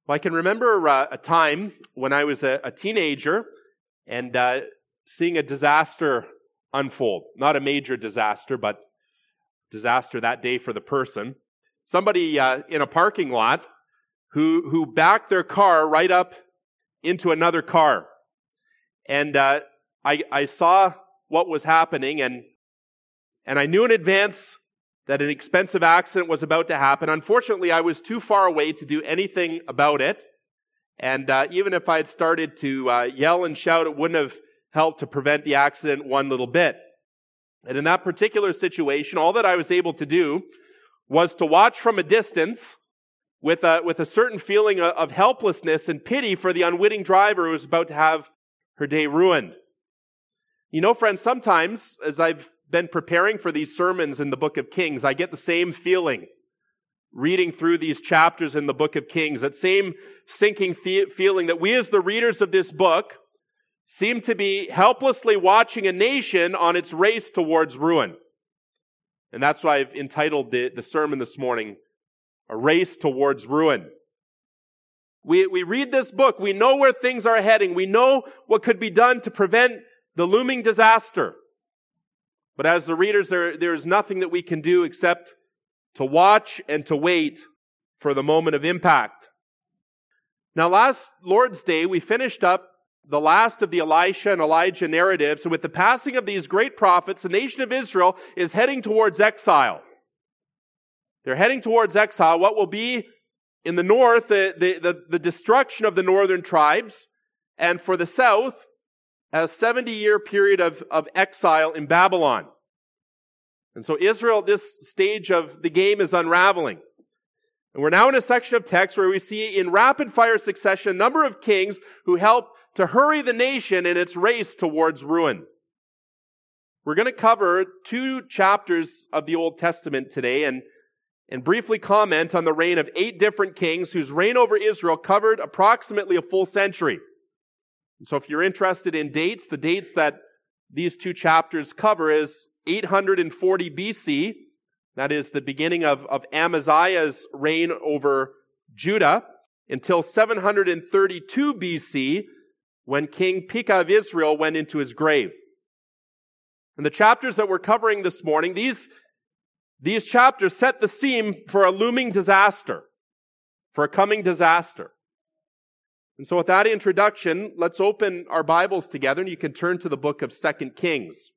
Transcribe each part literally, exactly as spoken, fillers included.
Well, I can remember uh, a time when I was a, a teenager and uh, seeing a disaster unfold. Not a major disaster, but disaster that day for the person. Somebody uh, in a parking lot who who backed their car right up into another car. And uh, I, I saw what was happening, and and I knew in advance that an expensive accident was about to happen. Unfortunately, I was too far away to do anything about it. And uh, even if I had started to uh, yell and shout, it wouldn't have helped to prevent the accident one little bit. And in that particular situation, all that I was able to do was to watch from a distance with a, with a certain feeling of helplessness and pity for the unwitting driver who was about to have her day ruined. You know, friends, sometimes as I've been preparing for these sermons in the book of Kings, I get the same feeling reading through these chapters in the book of Kings, that same sinking fe- feeling that we as the readers of this book seem to be helplessly watching a nation on its race towards ruin. And that's why I've entitled the, the sermon this morning, A Race Towards Ruin. We, we read this book, we know where things are heading, we know what could be done to prevent the looming disaster. But as the readers, there, there is nothing that we can do except to watch and to wait for the moment of impact. Now, last Lord's Day, we finished up the last of the Elisha and Elijah narratives, and with the passing of these great prophets, the nation of Israel is heading towards exile. They're heading towards exile. What will be in the north, the, the, the, the destruction of the northern tribes, and for the south, a seventy-year period of, of exile in Babylon. And so Israel, at this stage of the game, is unraveling. And we're now in a section of text where we see in rapid-fire succession a number of kings who help to hurry the nation in its race towards ruin. We're going to cover two chapters of the Old Testament today and, and briefly comment on the reign of eight different kings whose reign over Israel covered approximately a full century. So if you're interested in dates, the dates that these two chapters cover is eight hundred forty B C, that is the beginning of, of Amaziah's reign over Judah, until seven hundred thirty-two B C, when King Pekah of Israel went into his grave. And the chapters that we're covering this morning, these, these chapters set the scene for a looming disaster, for a coming disaster. And so with that introduction, let's open our Bibles together, and you can turn to the book of Second Kings.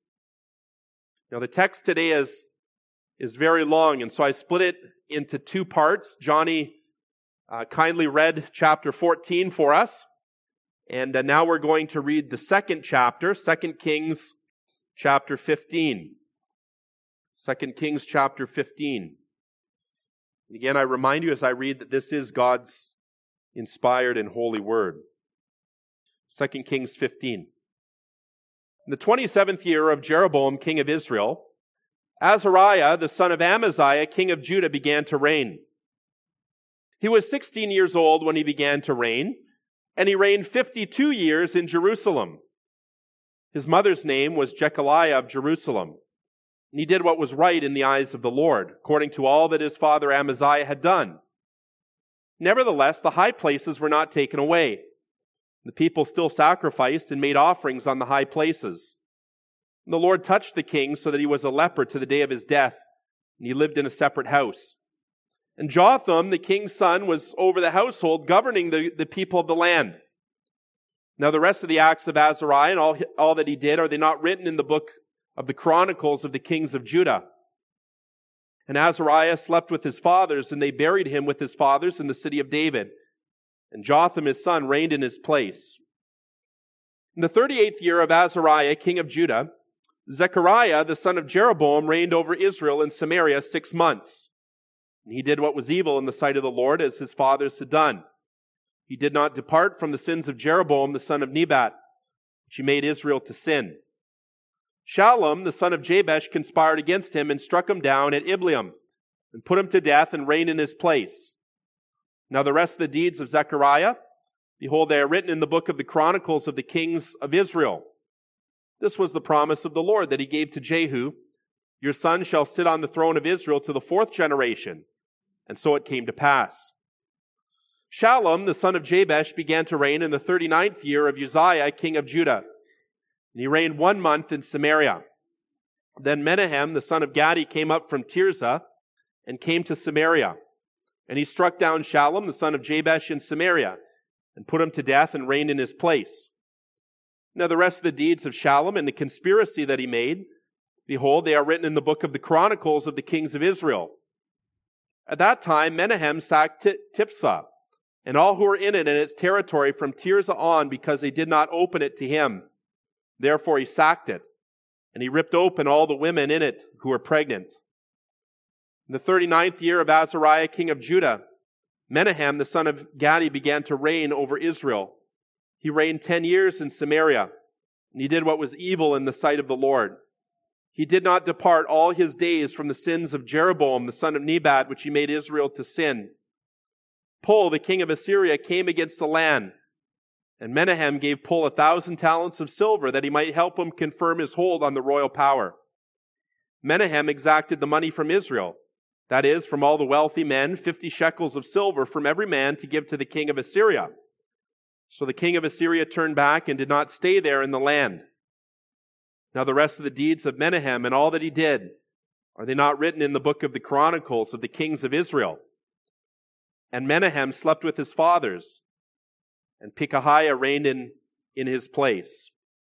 Now the text today is, is very long, and so I split it into two parts. Johnny uh, kindly read chapter fourteen for us, and uh, now we're going to read the second chapter, Second Kings chapter fifteen. Second Kings chapter fifteen. And again, I remind you as I read that this is God's inspired and holy word. Second Kings fifteen. In the twenty-seventh year of Jeroboam, king of Israel, Azariah, the son of Amaziah, king of Judah, began to reign. He was sixteen years old when he began to reign, and he reigned fifty-two years in Jerusalem. His mother's name was Jechaliah of Jerusalem, and he did what was right in the eyes of the Lord, according to all that his father Amaziah had done. Nevertheless, the high places were not taken away. The people still sacrificed and made offerings on the high places. And the Lord touched the king so that he was a leper to the day of his death, and he lived in a separate house. And Jotham, the king's son, was over the household, governing the, the people of the land. Now the rest of the acts of Azariah and all, all that he did, are they not written in the book of the Chronicles of the kings of Judah? And Azariah slept with his fathers, and they buried him with his fathers in the city of David. And Jotham his son reigned in his place. In the thirty-eighth year of Azariah, king of Judah, Zechariah, the son of Jeroboam, reigned over Israel in Samaria six months. And he did what was evil in the sight of the Lord, as his fathers had done. He did not depart from the sins of Jeroboam, the son of Nebat, which he made Israel to sin. Shallum, the son of Jabesh, conspired against him and struck him down at Ibleam, and put him to death and reigned in his place. Now the rest of the deeds of Zechariah, behold, they are written in the book of the Chronicles of the kings of Israel. This was the promise of the Lord that he gave to Jehu. Your son shall sit on the throne of Israel to the fourth generation. And so it came to pass. Shallum, the son of Jabesh, began to reign in the thirty-ninth year of Uzziah, king of Judah. And he reigned one month in Samaria. Then Menahem, the son of Gadi, came up from Tirzah and came to Samaria. And he struck down Shallum, the son of Jabesh, in Samaria, and put him to death and reigned in his place. Now the rest of the deeds of Shallum and the conspiracy that he made, behold, they are written in the book of the Chronicles of the kings of Israel. At that time, Menahem sacked Tiphsah, and all who were in it and its territory from Tirzah on, because they did not open it to him. Therefore he sacked it, and he ripped open all the women in it who were pregnant. In the thirty-ninth year of Azariah, king of Judah, Menahem, the son of Gadi, began to reign over Israel. He reigned ten years in Samaria, and he did what was evil in the sight of the Lord. He did not depart all his days from the sins of Jeroboam, the son of Nebat, which he made Israel to sin. Pul, the king of Assyria, came against the land, and Menahem gave Pul a thousand talents of silver that he might help him confirm his hold on the royal power. Menahem exacted the money from Israel, that is, from all the wealthy men, fifty shekels of silver from every man to give to the king of Assyria. So the king of Assyria turned back and did not stay there in the land. Now the rest of the deeds of Menahem and all that he did, are they not written in the book of the Chronicles of the kings of Israel? And Menahem slept with his fathers, and Pekahiah reigned in, in his place.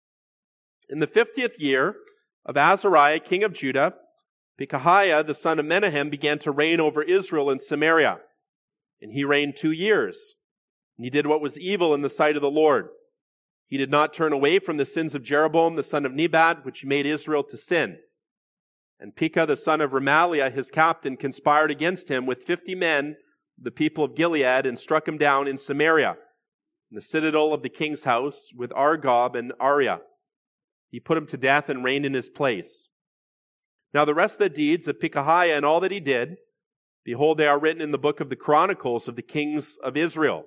In the fiftieth year of Azariah, king of Judah, Pekahiah, the son of Menahem, began to reign over Israel in Samaria. And he reigned two years. And he did what was evil in the sight of the Lord. He did not turn away from the sins of Jeroboam, the son of Nebat, which he made Israel to sin. And Pekah, the son of Remaliah, his captain, conspired against him with fifty men, the people of Gilead, and struck him down in Samaria, in the citadel of the king's house, with Argob and Ariah. He put him to death and reigned in his place. Now the rest of the deeds of Pekahiah and all that he did, behold, they are written in the book of the Chronicles of the kings of Israel.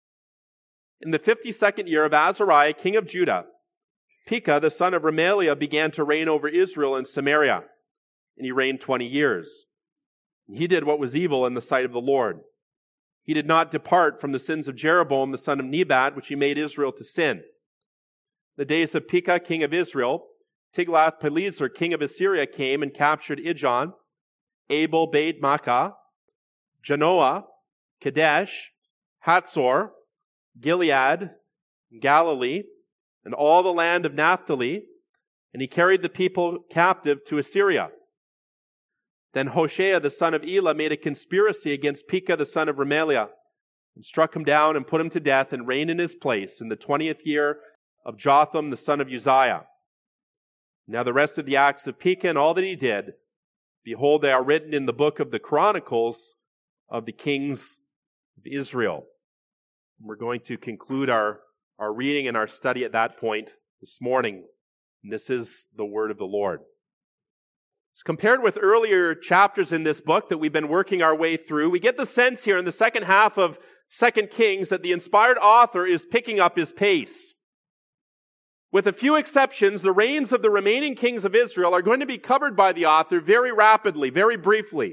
In the fifty-second year of Azariah, king of Judah, Pekah, the son of Remaliah, began to reign over Israel in Samaria, and he reigned twenty years. And he did what was evil in the sight of the Lord. He did not depart from the sins of Jeroboam, the son of Nebat, which he made Israel to sin. The days of Pekah, king of Israel, Tiglath-Pileser, king of Assyria, came and captured Ijon, Abel, Beit Makkah, Janoah, Kadesh, Hatzor, Gilead, Galilee, and all the land of Naphtali, and he carried the people captive to Assyria. Then Hoshea, the son of Elah, made a conspiracy against Pekah, the son of Remaliah, and struck him down and put him to death and reigned in his place in the twentieth year of Jotham, the son of Uzziah. Now the rest of the acts of Pekah and all that he did, behold, they are written in the book of the Chronicles of the kings of Israel. We're going to conclude our, our reading and our study at that point this morning. And this is the word of the Lord. As compared with earlier chapters in this book that we've been working our way through, we get the sense here in the second half of Second Kings that the inspired author is picking up his pace. With a few exceptions, the reigns of the remaining kings of Israel are going to be covered by the author very rapidly, very briefly.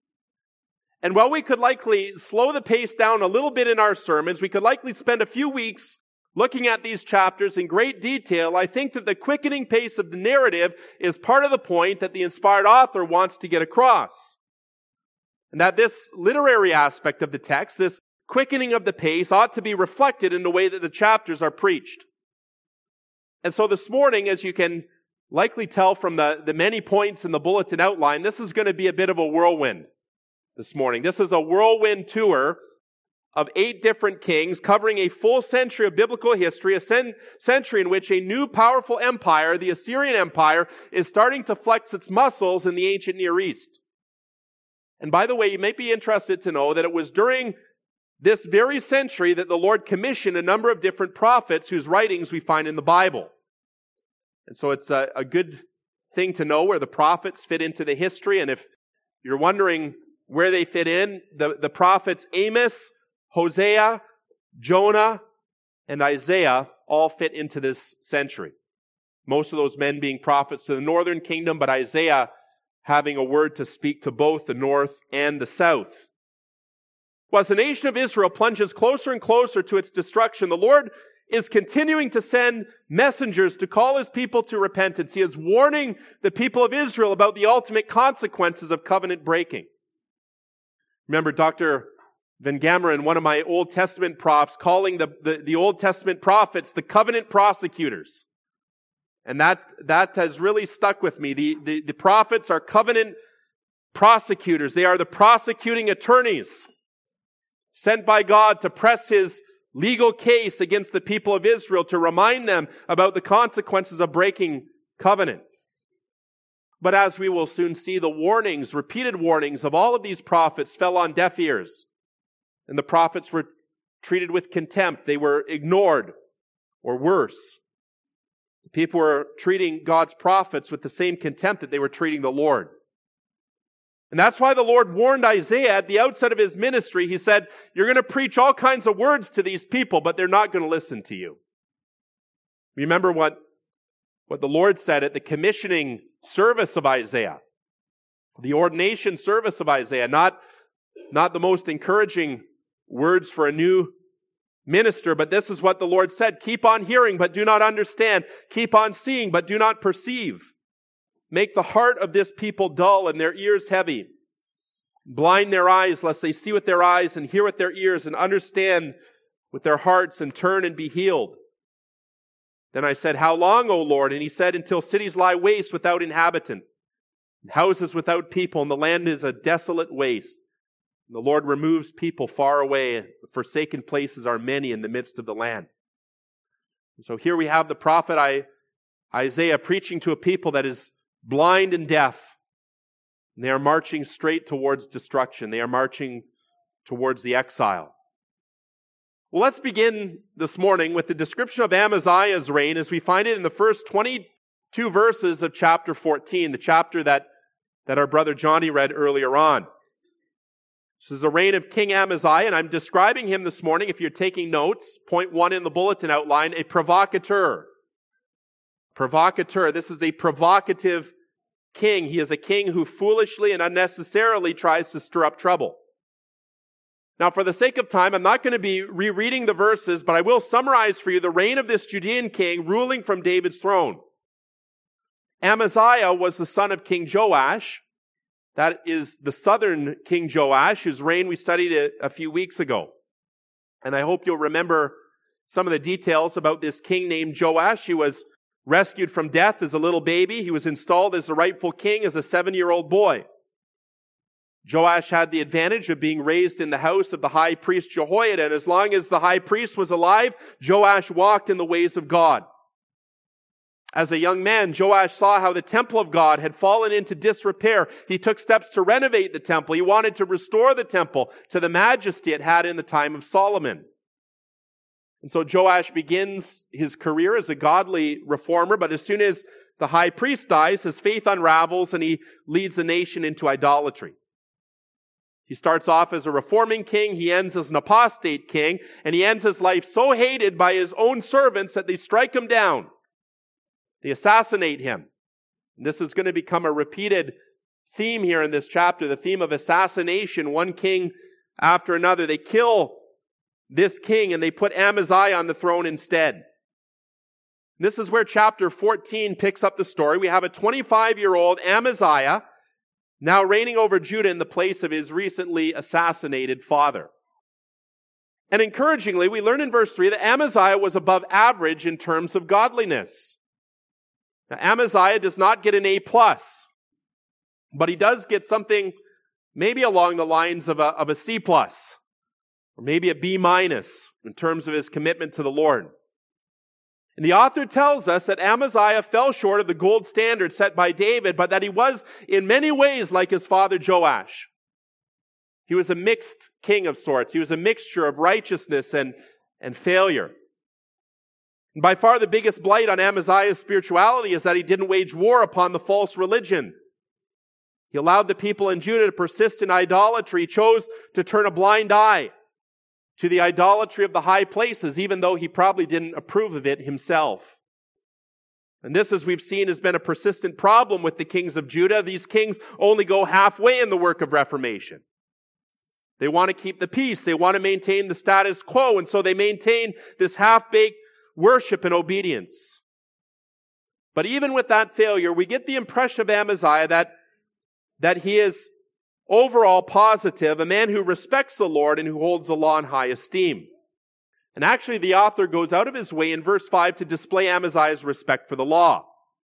And while we could likely slow the pace down a little bit in our sermons, we could likely spend a few weeks looking at these chapters in great detail, I think that the quickening pace of the narrative is part of the point that the inspired author wants to get across. And that this literary aspect of the text, this quickening of the pace, ought to be reflected in the way that the chapters are preached. And so this morning, as you can likely tell from the, the many points in the bulletin outline, this is going to be a bit of a whirlwind this morning. This is a whirlwind tour of eight different kings covering a full century of biblical history, a cen- century in which a new powerful empire, the Assyrian Empire, is starting to flex its muscles in the ancient Near East. And by the way, you may be interested to know that it was during this very century that the Lord commissioned a number of different prophets whose writings we find in the Bible. And so it's a, a good thing to know where the prophets fit into the history. And if you're wondering where they fit in, the, the prophets Amos, Hosea, Jonah, and Isaiah all fit into this century. Most of those men being prophets to the northern kingdom, but Isaiah having a word to speak to both the north and the south. Well, as the nation of Israel plunges closer and closer to its destruction, the Lord is continuing to send messengers to call his people to repentance. He is warning the people of Israel about the ultimate consequences of covenant breaking. Remember Doctor Van Gameren, one of my Old Testament profs, calling the, the, the Old Testament prophets the covenant prosecutors. And that, that has really stuck with me. The, the, the prophets are covenant prosecutors. They are the prosecuting attorneys sent by God to press his legal case against the people of Israel, to remind them about the consequences of breaking covenant. But as we will soon see, the warnings, repeated warnings of all of these prophets fell on deaf ears. And the prophets were treated with contempt. They were ignored, or worse. The people were treating God's prophets with the same contempt that they were treating the Lord. And that's why the Lord warned Isaiah at the outset of his ministry. He said, you're going to preach all kinds of words to these people, but they're not going to listen to you. Remember what, what the Lord said at the commissioning service of Isaiah, the ordination service of Isaiah, not, not the most encouraging words for a new minister, but this is what the Lord said: keep on hearing, but do not understand. Keep on seeing, but do not perceive. Make the heart of this people dull and their ears heavy. Blind their eyes, lest they see with their eyes and hear with their ears and understand with their hearts and turn and be healed. Then I said, how long, O Lord? And he said, until cities lie waste without inhabitant, and houses without people, and the land is a desolate waste. And the Lord removes people far away. The forsaken places are many in the midst of the land. And so here we have the prophet Isaiah preaching to a people that is blind and deaf. And they are marching straight towards destruction. They are marching towards the exile. Well, let's begin this morning with the description of Amaziah's reign as we find it in the first twenty-two verses of chapter fourteen, the chapter that, that our brother Johnny read earlier on. This is the reign of King Amaziah, and I'm describing him this morning, if you're taking notes, point one in the bulletin outline, a provocateur. Provocateur. This is a provocative king. He is a king who foolishly and unnecessarily tries to stir up trouble. Now, for the sake of time, I'm not going to be rereading the verses, but I will summarize for you the reign of this Judean king ruling from David's throne. Amaziah was the son of King Joash. That is the southern King Joash, whose reign we studied a, a few weeks ago. And I hope you'll remember some of the details about this king named Joash. He was rescued from death as a little baby. He was installed as the rightful king as a seven-year-old boy. Joash had the advantage of being raised in the house of the high priest Jehoiada, and as long as the high priest was alive, Joash walked in the ways of God. As a young man, Joash saw how the temple of God had fallen into disrepair. He took steps to renovate the temple. He wanted to restore the temple to the majesty it had in the time of Solomon. And so Joash begins his career as a godly reformer, but as soon as the high priest dies, his faith unravels and he leads the nation into idolatry. He starts off as a reforming king, he ends as an apostate king, and he ends his life so hated by his own servants that they strike him down. They assassinate him. And this is going to become a repeated theme here in this chapter, the theme of assassination, one king after another. They kill this king and they put Amaziah on the throne instead. This is where chapter fourteen picks up the story. We have a twenty-five-year-old Amaziah now reigning over Judah in the place of his recently assassinated father. And encouragingly, we learn in verse three that Amaziah was above average in terms of godliness. Now, Amaziah does not get an A plus, but he does get something maybe along the lines of a, of a C plus, or maybe a B minus in terms of his commitment to the Lord. And the author tells us that Amaziah fell short of the gold standard set by David, but that he was in many ways like his father Joash. He was a mixed king of sorts. He was a mixture of righteousness and, and failure. And by far the biggest blight on Amaziah's spirituality is that he didn't wage war upon the false religion. He allowed the people in Judah to persist in idolatry. He chose to turn a blind eye to the idolatry of the high places, even though he probably didn't approve of it himself. And this, as we've seen, has been a persistent problem with the kings of Judah. These kings only go halfway in the work of reformation. They want to keep the peace. They want to maintain the status quo. And so they maintain this half-baked worship and obedience. But even with that failure, we get the impression of Amaziah that, that he is overall positive, a man who respects the Lord and who holds the law in high esteem. And actually, the author goes out of his way in verse five to display Amaziah's respect for the law.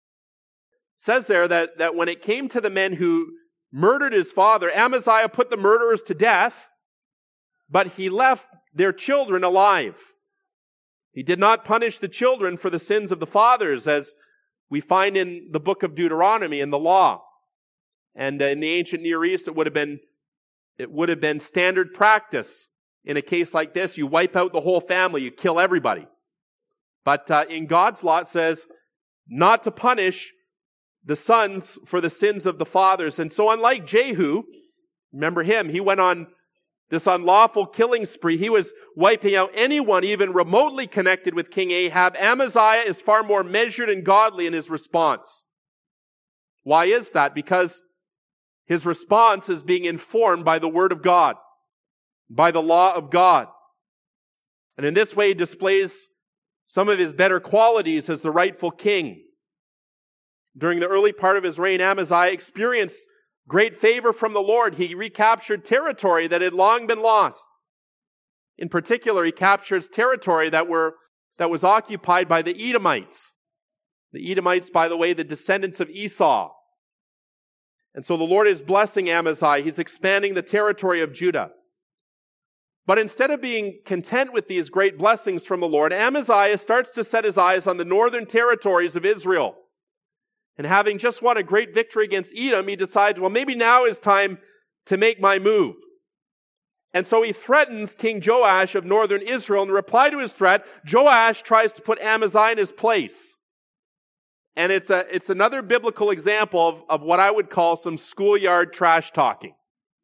It says there that, that when it came to the men who murdered his father, Amaziah put the murderers to death, but he left their children alive. He did not punish the children for the sins of the fathers, as we find in the book of Deuteronomy in the law. And in the ancient Near East, it would have been, it would have been standard practice. In a case like this, you wipe out the whole family, you kill everybody. But uh, in God's law, it says not to punish the sons for the sins of the fathers. And so unlike Jehu, remember him, he went on this unlawful killing spree. He was wiping out anyone even remotely connected with King Ahab. Amaziah is far more measured and godly in his response. Why is that? Because his response is being informed by the Word of God, by the law of God. And in this way, he displays some of his better qualities as the rightful king. During the early part of his reign, Amaziah experienced great favor from the Lord. He recaptured territory that had long been lost. In particular, he captures territory that were that was occupied by the Edomites. The Edomites, by the way, the descendants of Esau. And so the Lord is blessing Amaziah. He's expanding the territory of Judah. But instead of being content with these great blessings from the Lord, Amaziah starts to set his eyes on the northern territories of Israel. And having just won a great victory against Edom, he decides, well, maybe now is time to make my move. And so he threatens King Joash of northern Israel. In reply to his threat, Joash tries to put Amaziah in his place. And it's a it's another biblical example of, of what I would call some schoolyard trash talking.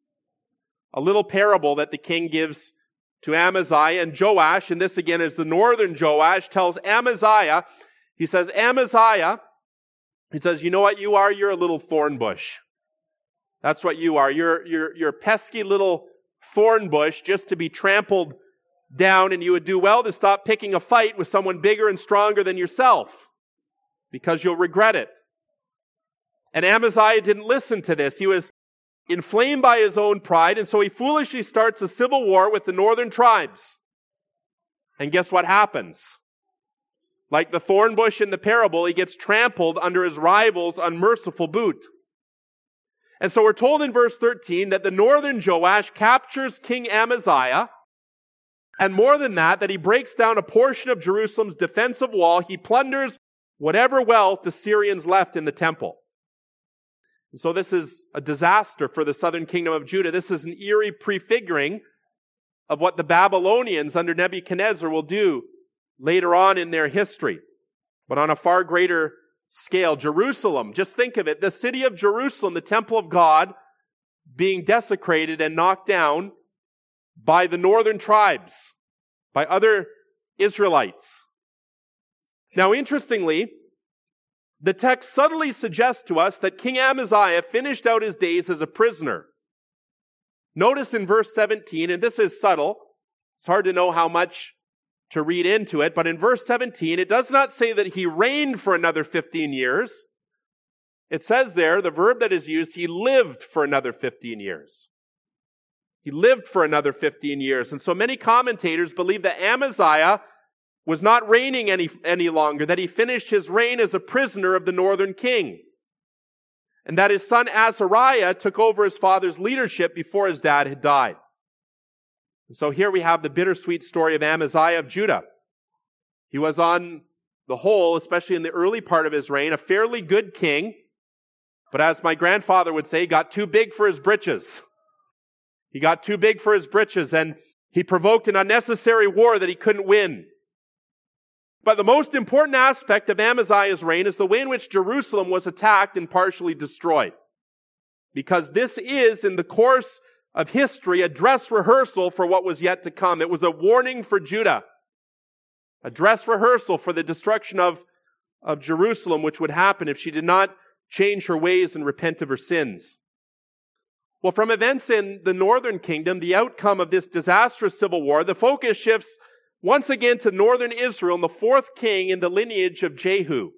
A little parable that the king gives to Amaziah. And Joash, and this again is the northern Joash, tells Amaziah, he says, Amaziah, he says, you know what you are? You're a little thorn bush. That's what you are. You're, you're, you're a pesky little thorn bush just to be trampled down, and you would do well to stop picking a fight with someone bigger and stronger than yourself, because you'll regret it. And Amaziah didn't listen to this. He was inflamed by his own pride, and so he foolishly starts a civil war with the northern tribes. And guess what happens? Like the thorn bush in the parable, he gets trampled under his rival's unmerciful boot. And so we're told in verse thirteen that the northern Joash captures King Amaziah, and more than that, that he breaks down a portion of Jerusalem's defensive wall. He plunders whatever wealth the Syrians left in the temple. And so this is a disaster for the southern kingdom of Judah. This is an eerie prefiguring of what the Babylonians under Nebuchadnezzar will do later on in their history. But on a far greater scale, Jerusalem, just think of it, the city of Jerusalem, the temple of God, being desecrated and knocked down by the northern tribes, by other Israelites. Now, interestingly, the text subtly suggests to us that King Amaziah finished out his days as a prisoner. Notice in verse seventeen, and this is subtle, it's hard to know how much to read into it, but in verse seventeen, it does not say that he reigned for another fifteen years. It says there, the verb that is used, he lived for another fifteen years. He lived for another fifteen years. And so many commentators believe that Amaziah was not reigning any, any longer, that he finished his reign as a prisoner of the northern king, and that his son Azariah took over his father's leadership before his dad had died. And so here we have the bittersweet story of Amaziah of Judah. He was on the whole, especially in the early part of his reign, a fairly good king, but as my grandfather would say, got too big for his britches. He got too big for his britches, and he provoked an unnecessary war that he couldn't win. But the most important aspect of Amaziah's reign is the way in which Jerusalem was attacked and partially destroyed. Because this is, in the course of history, a dress rehearsal for what was yet to come. It was a warning for Judah. A dress rehearsal for the destruction of, of Jerusalem, which would happen if she did not change her ways and repent of her sins. Well, from events in the northern kingdom, the outcome of this disastrous civil war, the focus shifts once again to northern Israel and the fourth king in the lineage of Jehu.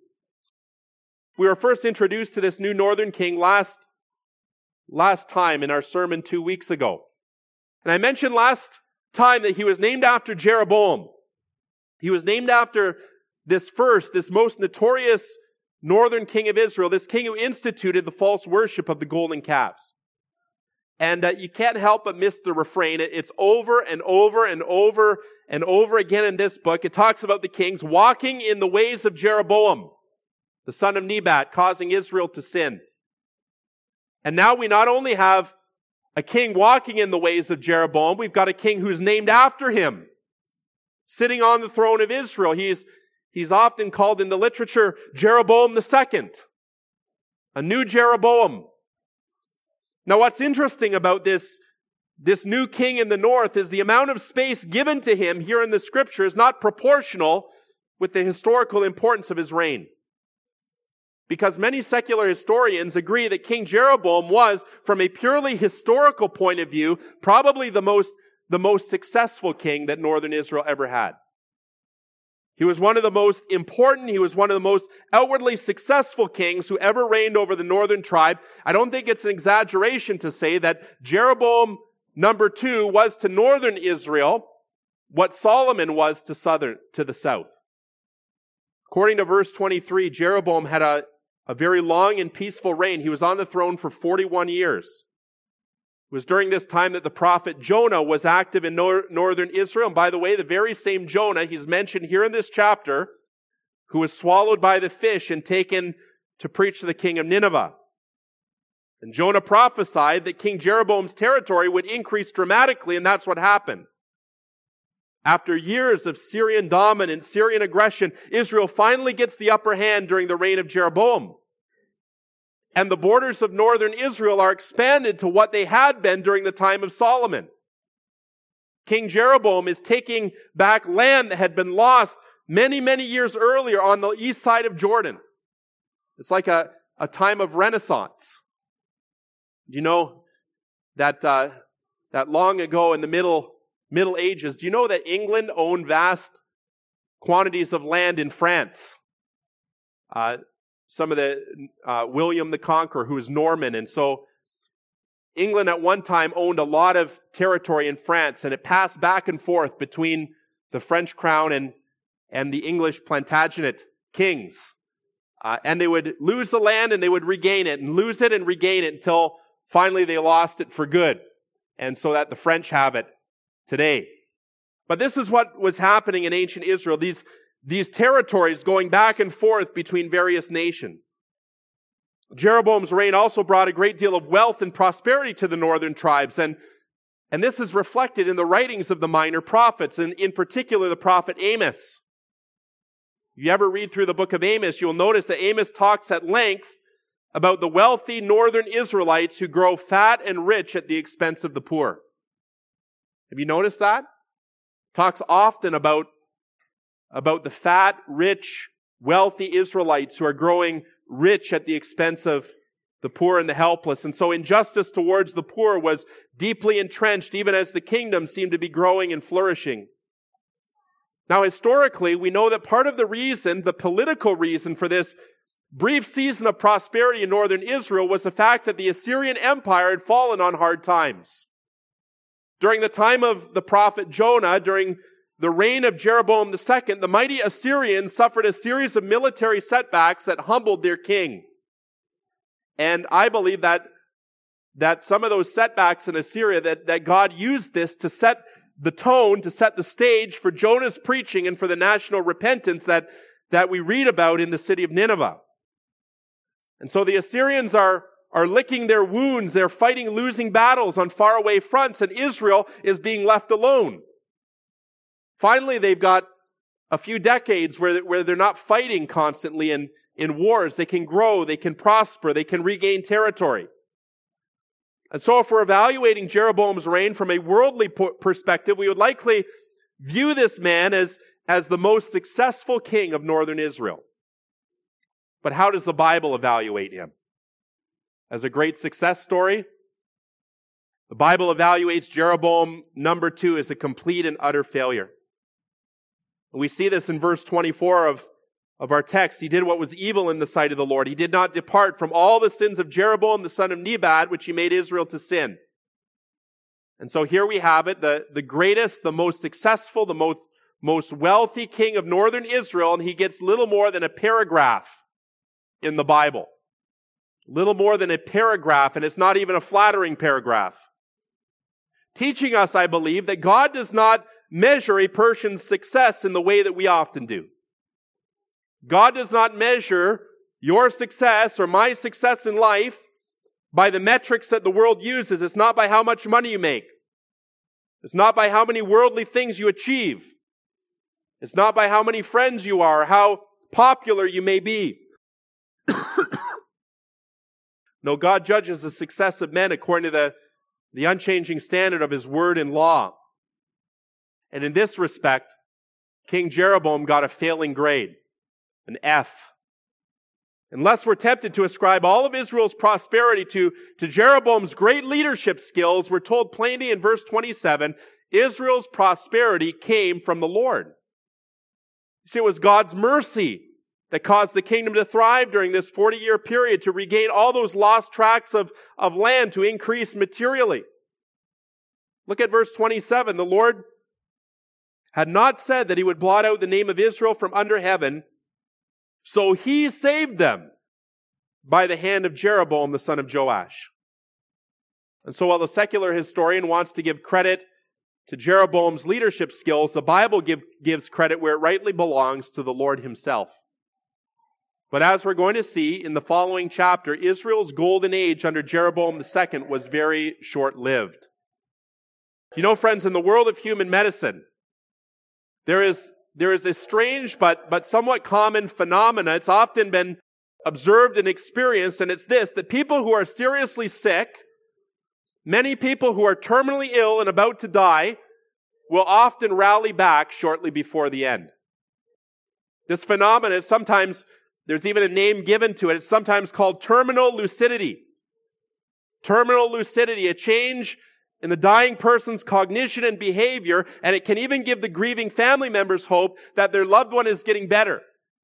We were first introduced to this new northern king last, last time in our sermon two weeks ago. And I mentioned last time that he was named after Jeroboam. He was named after this first, this most notorious northern king of Israel, this king who instituted the false worship of the golden calves. And uh, you can't help but miss the refrain. It, it's over and over and over and over again in this book. It talks about the kings walking in the ways of Jeroboam, the son of Nebat, causing Israel to sin. And now we not only have a king walking in the ways of Jeroboam, we've got a king who's named after him, sitting on the throne of Israel. He's, he's often called in the literature Jeroboam the Second, a new Jeroboam. Now, what's interesting about this, this new king in the north is the amount of space given to him here in the scripture is not proportional with the historical importance of his reign. Because many secular historians agree that King Jeroboam was, from a purely historical point of view, probably the most, the most successful king that northern Israel ever had. He was one of the most important, he was one of the most outwardly successful kings who ever reigned over the northern tribe. I don't think it's an exaggeration to say that Jeroboam number two was to northern Israel what Solomon was to southern, to the south. According to verse twenty-three, Jeroboam had a, a very long and peaceful reign. He was on the throne for forty-one years. It was during this time that the prophet Jonah was active in nor- northern Israel. And by the way, the very same Jonah, he's mentioned here in this chapter, who was swallowed by the fish and taken to preach to the king of Nineveh. And Jonah prophesied that King Jeroboam's territory would increase dramatically, and that's what happened. After years of Syrian dominance, Syrian aggression, Israel finally gets the upper hand during the reign of Jeroboam. And the borders of northern Israel are expanded to what they had been during the time of Solomon. King Jeroboam is taking back land that had been lost many, many years earlier on the east side of Jordan. It's like a, a time of renaissance. You know that uh, that long ago in the middle Middle Ages, do you know that England owned vast quantities of land in France? Uh, some of the, uh, William the Conqueror, who was Norman. And so England at one time owned a lot of territory in France, and it passed back and forth between the French crown and, and the English Plantagenet kings. Uh, and they would lose the land and they would regain it, and lose it and regain it until finally they lost it for good. And so that the French have it today. But this is what was happening in ancient Israel. These, these territories going back and forth between various nations. Jeroboam's reign also brought a great deal of wealth and prosperity to the northern tribes. And, and this is reflected in the writings of the minor prophets, and in particular the prophet Amos. If you ever read through the book of Amos, you'll notice that Amos talks at length about the wealthy northern Israelites who grow fat and rich at the expense of the poor. Have you noticed that? Talks often about, about the fat, rich, wealthy Israelites who are growing rich at the expense of the poor and the helpless. And so injustice towards the poor was deeply entrenched, even as the kingdom seemed to be growing and flourishing. Now, historically, we know that part of the reason, the political reason for this brief season of prosperity in northern Israel was the fact that the Assyrian Empire had fallen on hard times. During the time of the prophet Jonah, during the reign of Jeroboam the Second, the mighty Assyrians suffered a series of military setbacks that humbled their king. And I believe that, that some of those setbacks in Assyria, that, that God used this to set the tone, to set the stage for Jonah's preaching and for the national repentance that, that we read about in the city of Nineveh. And so the Assyrians are are licking their wounds. They're fighting losing battles on faraway fronts, and Israel is being left alone. Finally, they've got a few decades where, where they're not fighting constantly in, in wars. They can grow, they can prosper, they can regain territory. And so if we're evaluating Jeroboam's reign from a worldly perspective, we would likely view this man as, as the most successful king of northern Israel. But how does the Bible evaluate him? As a great success story? The Bible evaluates Jeroboam, number two, as a complete and utter failure. And we see this in verse twenty-four of, of our text. He did what was evil in the sight of the Lord. He did not depart from all the sins of Jeroboam, the son of Nebat, which he made Israel to sin. And so here we have it, the, the greatest, the most successful, the most, most wealthy king of northern Israel, and he gets little more than a paragraph in the Bible. Little more than a paragraph, and it's not even a flattering paragraph. Teaching us, I believe, that God does not measure a person's success in the way that we often do. God does not measure your success or my success in life by the metrics that the world uses. It's not by how much money you make. It's not by how many worldly things you achieve. It's not by how many friends you are, or how popular you may be. No, God judges the success of men according to the, the unchanging standard of His word and law. And in this respect, King Jeroboam got a failing grade, an F. Unless we're tempted to ascribe all of Israel's prosperity to, to Jeroboam's great leadership skills, we're told plainly in verse twenty-seven, Israel's prosperity came from the Lord. You see, it was God's mercy that caused the kingdom to thrive during this forty-year period, to regain all those lost tracts of, of land, to increase materially. Look at verse twenty-seven. The Lord had not said that He would blot out the name of Israel from under heaven, so He saved them by the hand of Jeroboam, the son of Joash. And so while the secular historian wants to give credit to Jeroboam's leadership skills, the Bible give, gives credit where it rightly belongs, to the Lord Himself. But as we're going to see in the following chapter, Israel's golden age under Jeroboam the second was very short-lived. You know, friends, in the world of human medicine, there is, there is a strange but, but somewhat common phenomena. It's often been observed and experienced, and it's this, that people who are seriously sick, many people who are terminally ill and about to die, will often rally back shortly before the end. This phenomenon is sometimes, there's even a name given to it. It's sometimes called terminal lucidity. Terminal lucidity, a change in the dying person's cognition and behavior, and it can even give the grieving family members hope that their loved one is getting better.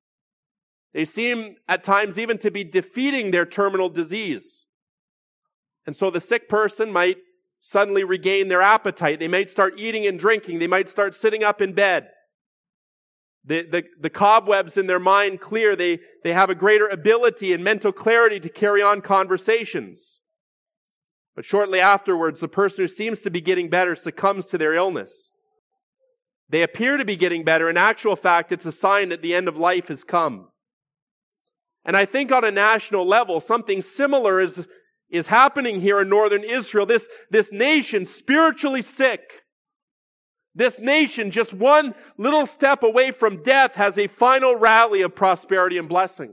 They seem at times even to be defeating their terminal disease. And so the sick person might suddenly regain their appetite. They might start eating and drinking. They might start sitting up in bed. The, the, the cobwebs in their mind clear. They, they have a greater ability and mental clarity to carry on conversations. But shortly afterwards, the person who seems to be getting better succumbs to their illness. They appear to be getting better. In actual fact, it's a sign that the end of life has come. And I think on a national level, something similar is, is happening here in northern Israel. This, this nation, spiritually sick. This nation, just one little step away from death, has a final rally of prosperity and blessing.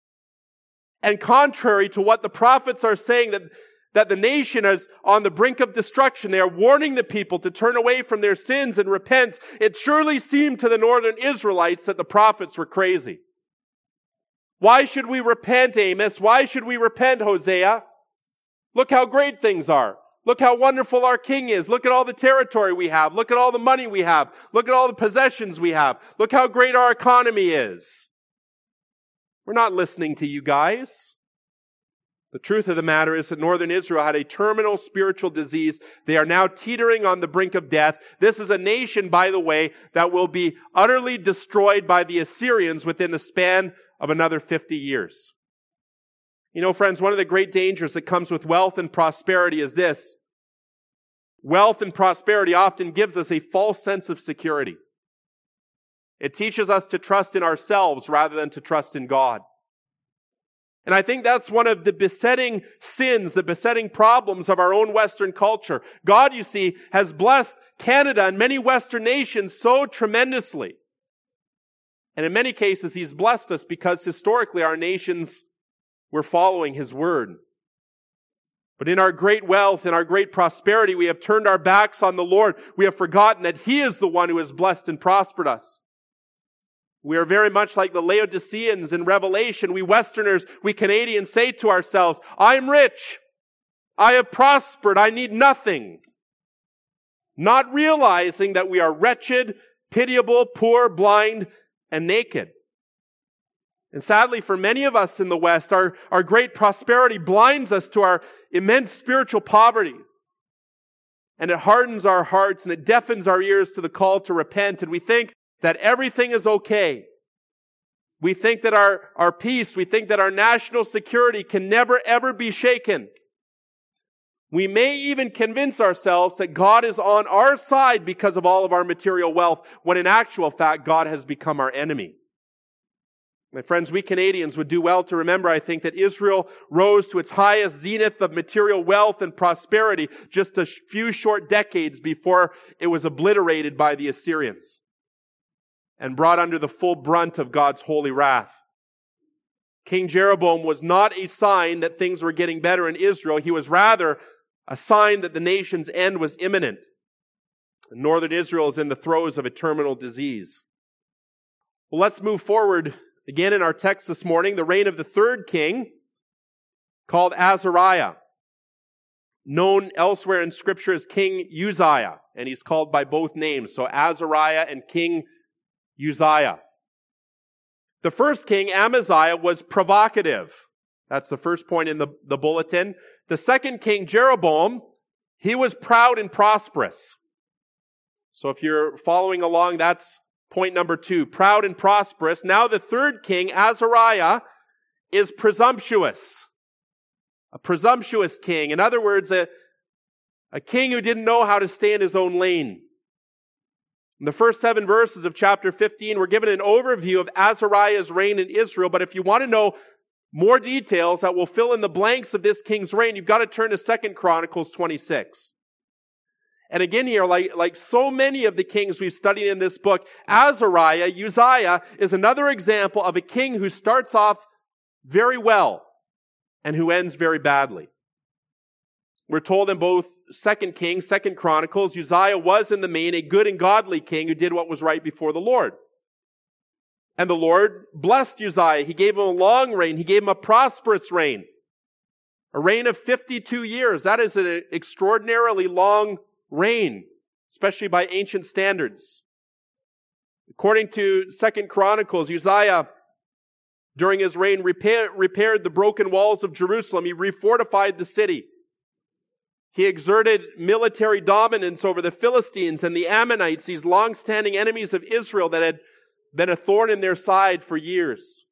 And contrary to what the prophets are saying, that that the nation is on the brink of destruction. They are warning the people to turn away from their sins and repent. It surely seemed to the northern Israelites that the prophets were crazy. Why should we repent, Amos? Why should we repent, Hosea? Look how great things are. Look how wonderful our king is. Look at all the territory we have. Look at all the money we have. Look at all the possessions we have. Look how great our economy is. We're not listening to you guys. The truth of the matter is that northern Israel had a terminal spiritual disease. They are now teetering on the brink of death. This is a nation, by the way, that will be utterly destroyed by the Assyrians within the span of another fifty years. You know, friends, one of the great dangers that comes with wealth and prosperity is this. Wealth and prosperity often gives us a false sense of security. It teaches us to trust in ourselves rather than to trust in God. And I think that's one of the besetting sins, the besetting problems of our own Western culture. God, you see, has blessed Canada and many Western nations so tremendously. And in many cases, He's blessed us because historically our nations were following His word. But in our great wealth, in our great prosperity, we have turned our backs on the Lord. We have forgotten that He is the one who has blessed and prospered us. We are very much like the Laodiceans in Revelation. We Westerners, we Canadians say to ourselves, I'm rich. I have prospered. I need nothing. Not realizing that we are wretched, pitiable, poor, blind, and naked. And sadly, for many of us in the West, our, our great prosperity blinds us to our immense spiritual poverty. And it hardens our hearts and it deafens our ears to the call to repent. And we think that everything is okay. We think that our, our peace, we think that our national security can never ever be shaken. We may even convince ourselves that God is on our side because of all of our material wealth, when in actual fact, God has become our enemy. My friends, we Canadians would do well to remember, I think, that Israel rose to its highest zenith of material wealth and prosperity just a few short decades before it was obliterated by the Assyrians and brought under the full brunt of God's holy wrath. King Jeroboam was not a sign that things were getting better in Israel. He was rather a sign that the nation's end was imminent. Northern Israel is in the throes of a terminal disease. Well, let's move forward again in our text this morning. The reign of the third king, called Azariah, known elsewhere in Scripture as King Uzziah, and he's called by both names, so Azariah and King Uzziah. The first king, Amaziah, was provocative. That's the first point in the, the bulletin. The second king, Jeroboam, he was proud and prosperous. So if you're following along, that's point number two, proud and prosperous. Now the third king, Azariah, is presumptuous. A presumptuous king. In other words, a, a king who didn't know how to stay in his own lane. In the first seven verses of chapter fifteen, we're given an overview of Azariah's reign in Israel. But if you want to know more details that will fill in the blanks of this king's reign, you've got to turn to Second Chronicles twenty-six. And again here, like, like so many of the kings we've studied in this book, Azariah, Uzziah, is another example of a king who starts off very well and who ends very badly. We're told in both Second Kings, Second Chronicles, Uzziah was in the main a good and godly king who did what was right before the Lord. And the Lord blessed Uzziah. He gave him a long reign. He gave him a prosperous reign. A reign of fifty-two years. That is an extraordinarily long reign, especially by ancient standards. According to Second Chronicles, Uzziah, during his reign, repair, repaired the broken walls of Jerusalem. He refortified the city. He exerted military dominance over the Philistines and the Ammonites, these long-standing enemies of Israel that had been a thorn in their side for years.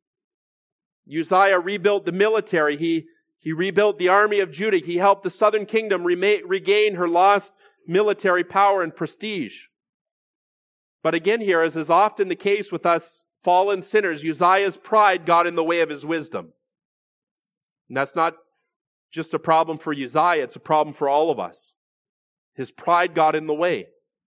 Uzziah rebuilt the military. He, he rebuilt the army of Judah. He helped the southern kingdom rema- regain her lost military power and prestige. But again here, as is often the case with us fallen sinners, Uzziah's pride got in the way of his wisdom. And that's not just a problem for Uzziah, it's a problem for all of us. His pride got in the way.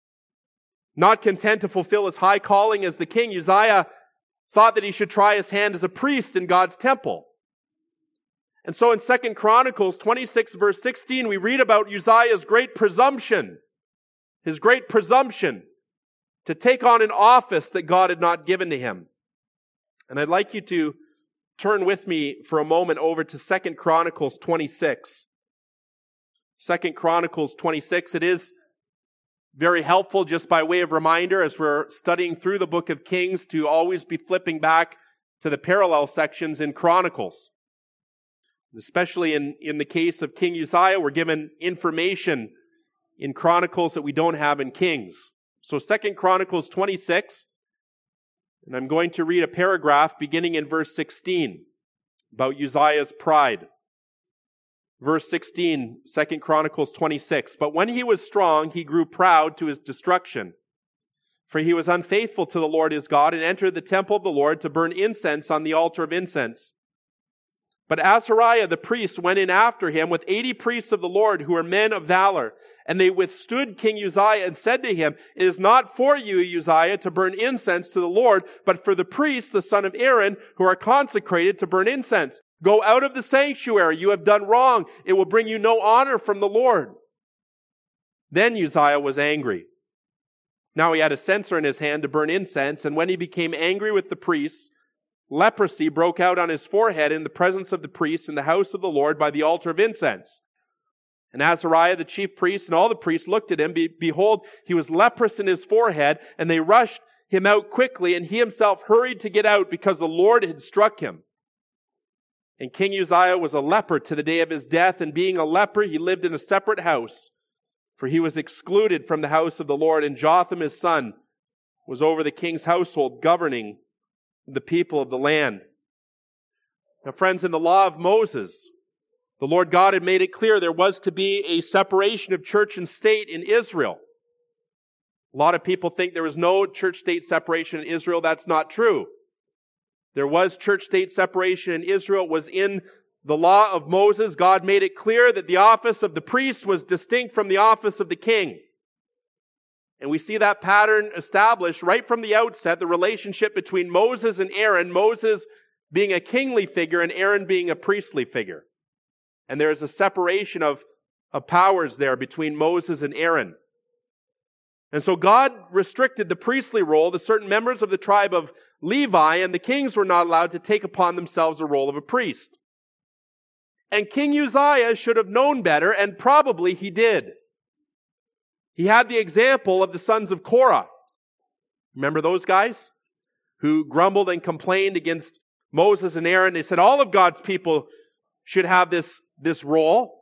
Not content to fulfill his high calling as the king, Uzziah thought that he should try his hand as a priest in God's temple. And so in Second Chronicles twenty-six verse sixteen, we read about Uzziah's great presumption, his great presumption to take on an office that God had not given to him. And I'd like you to turn with me for a moment over to Second Chronicles twenty-six. Second Chronicles twenty-six, it is very helpful just by way of reminder as we're studying through the book of Kings to always be flipping back to the parallel sections in Chronicles. Especially in, in the case of King Uzziah, we're given information in Chronicles that we don't have in Kings. So Second Chronicles twenty-six, and I'm going to read a paragraph beginning in verse sixteen about Uzziah's pride. Verse sixteen, Second Chronicles twenty-six. But when he was strong, he grew proud to his destruction. For he was unfaithful to the Lord his God and entered the temple of the Lord to burn incense on the altar of incense. But Azariah the priest went in after him with eighty priests of the Lord who were men of valor. And they withstood King Uzziah and said to him, It is not for you, Uzziah, to burn incense to the Lord, but for the priests, the son of Aaron, who are consecrated to burn incense. Go out of the sanctuary. You have done wrong. It will bring you no honor from the Lord. Then Uzziah was angry. Now he had a censer in his hand to burn incense, and when he became angry with the priests, leprosy broke out on his forehead in the presence of the priests in the house of the Lord by the altar of incense. And Azariah, the chief priest, and all the priests looked at him. Be- behold, he was leprous in his forehead, and they rushed him out quickly, and he himself hurried to get out because the Lord had struck him. And King Uzziah was a leper to the day of his death, and being a leper, he lived in a separate house, for he was excluded from the house of the Lord. And Jotham, his son, was over the king's household, governing the people of the land. Now, friends, in the law of Moses, the Lord God had made it clear there was to be a separation of church and state in Israel. A lot of people think there was no church-state separation in Israel. That's not true. There was church-state separation in Israel. It was in the law of Moses. God made it clear that the office of the priest was distinct from the office of the king. And we see that pattern established right from the outset, the relationship between Moses and Aaron, Moses being a kingly figure and Aaron being a priestly figure. And there is a separation of, of powers there between Moses and Aaron. And so God restricted the priestly role to certain members of the tribe of Levi, and the kings were not allowed to take upon themselves the role of a priest. And King Uzziah should have known better, and probably he did. He had the example of the sons of Korah. Remember those guys who grumbled and complained against Moses and Aaron? They said all of God's people should have this, this role.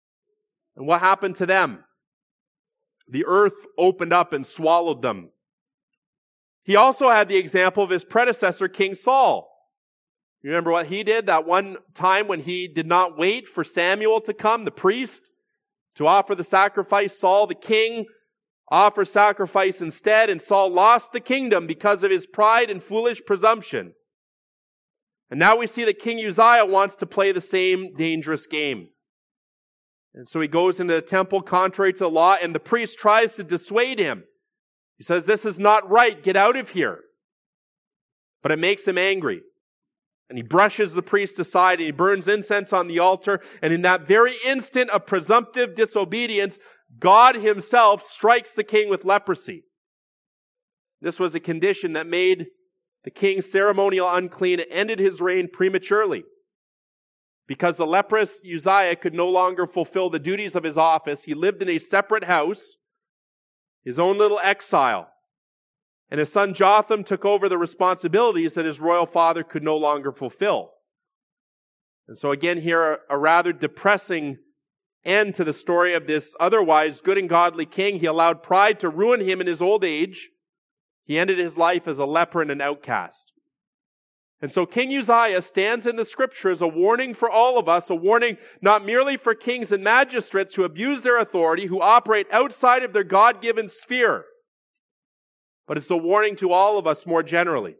And what happened to them? The earth opened up and swallowed them. He also had the example of his predecessor, King Saul. You remember what he did that one time when he did not wait for Samuel to come, the priest, to offer the sacrifice? Saul, the king, offered sacrifice instead, and Saul lost the kingdom because of his pride and foolish presumption. And now we see that King Uzziah wants to play the same dangerous game. And so he goes into the temple contrary to the law, and the priest tries to dissuade him. He says, this is not right, get out of here. But it makes him angry. And he brushes the priest aside, and he burns incense on the altar, and in that very instant of presumptive disobedience, God himself strikes the king with leprosy. This was a condition that made the king ceremonial unclean and ended his reign prematurely. Because the leprous Uzziah could no longer fulfill the duties of his office, he lived in a separate house, his own little exile. And his son Jotham took over the responsibilities that his royal father could no longer fulfill. And so again here, a rather depressing end to the story of this otherwise good and godly king. He allowed pride to ruin him in his old age. He ended his life as a leper and an outcast. And so King Uzziah stands in the scripture as a warning for all of us, a warning not merely for kings and magistrates who abuse their authority, who operate outside of their God-given sphere, but it's a warning to all of us more generally.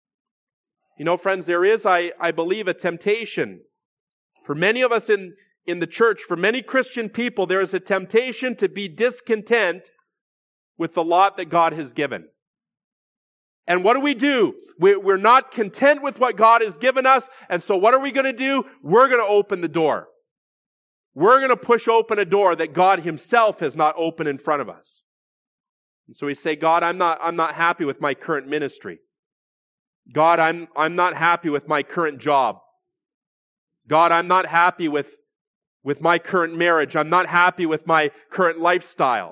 You know, friends, there is, I, I believe, a temptation for many of us in, in the church, for many Christian people, there is a temptation to be discontent with the lot that God has given. And what do we do? We're not content with what God has given us. And so what are we going to do? We're going to open the door. We're going to push open a door that God himself has not opened in front of us. And so we say, God, I'm not, I'm not happy with my current ministry. God, I'm, I'm not happy with my current job. God, I'm not happy with, with my current marriage. I'm not happy with my current lifestyle.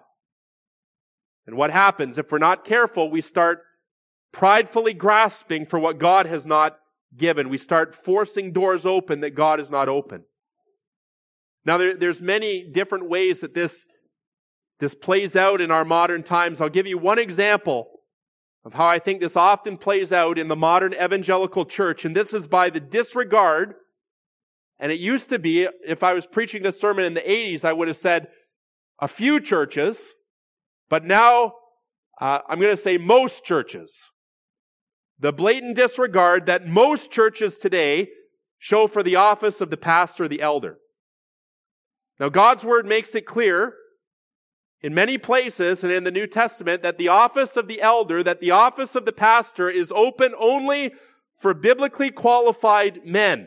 And what happens? If we're not careful, we start pridefully grasping for what God has not given. We start forcing doors open that God has not opened. Now, there, there's many different ways that this, this plays out in our modern times. I'll give you one example of how I think this often plays out in the modern evangelical church, and this is by the disregard, and it used to be, if I was preaching this sermon in the eighties, I would have said a few churches, but now uh, I'm going to say most churches. The blatant disregard that most churches today show for the office of the pastor or the elder. Now, God's word makes it clear in many places and in the New Testament that the office of the elder, that the office of the pastor is open only for biblically qualified men.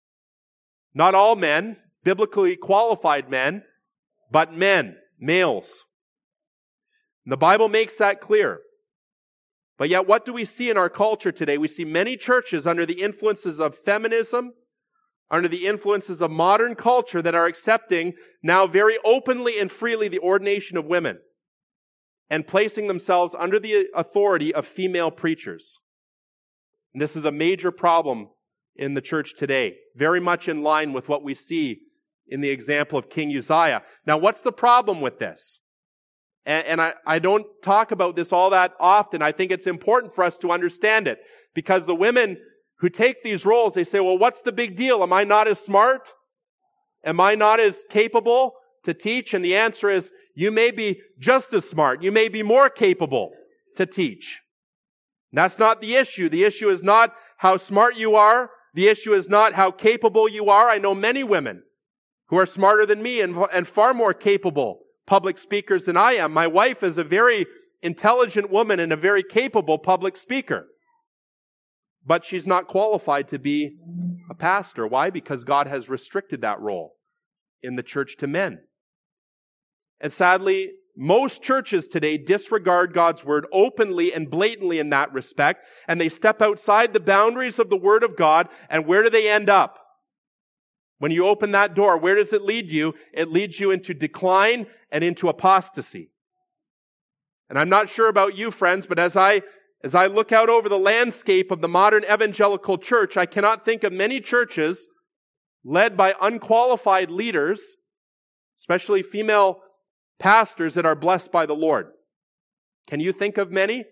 Not all men, biblically qualified men, but men, males. And the Bible makes that clear. But yet, what do we see in our culture today? We see many churches under the influences of feminism, under the influences of modern culture that are accepting now very openly and freely the ordination of women and placing themselves under the authority of female preachers. And this is a major problem in the church today, very much in line with what we see in the example of King Uzziah. Now, what's the problem with this? And, and I, I don't talk about this all that often. I think it's important for us to understand it, because the women who take these roles, they say, well, what's the big deal? Am I not as smart? Am I not as capable to teach? And the answer is, you may be just as smart. You may be more capable to teach. And that's not the issue. The issue is not how smart you are. The issue is not how capable you are. I know many women who are smarter than me and, and far more capable public speakers than I am. My wife is a very intelligent woman and a very capable public speaker. But she's not qualified to be a pastor. Why? Because God has restricted that role in the church to men. And sadly, most churches today disregard God's word openly and blatantly in that respect, and they step outside the boundaries of the word of God, and where do they end up? When you open that door, where does it lead you? It leads you into decline and into apostasy. And I'm not sure about you, friends, but as I As I look out over the landscape of the modern evangelical church, I cannot think of many churches led by unqualified leaders, especially female pastors, that are blessed by the Lord. Can you think of many?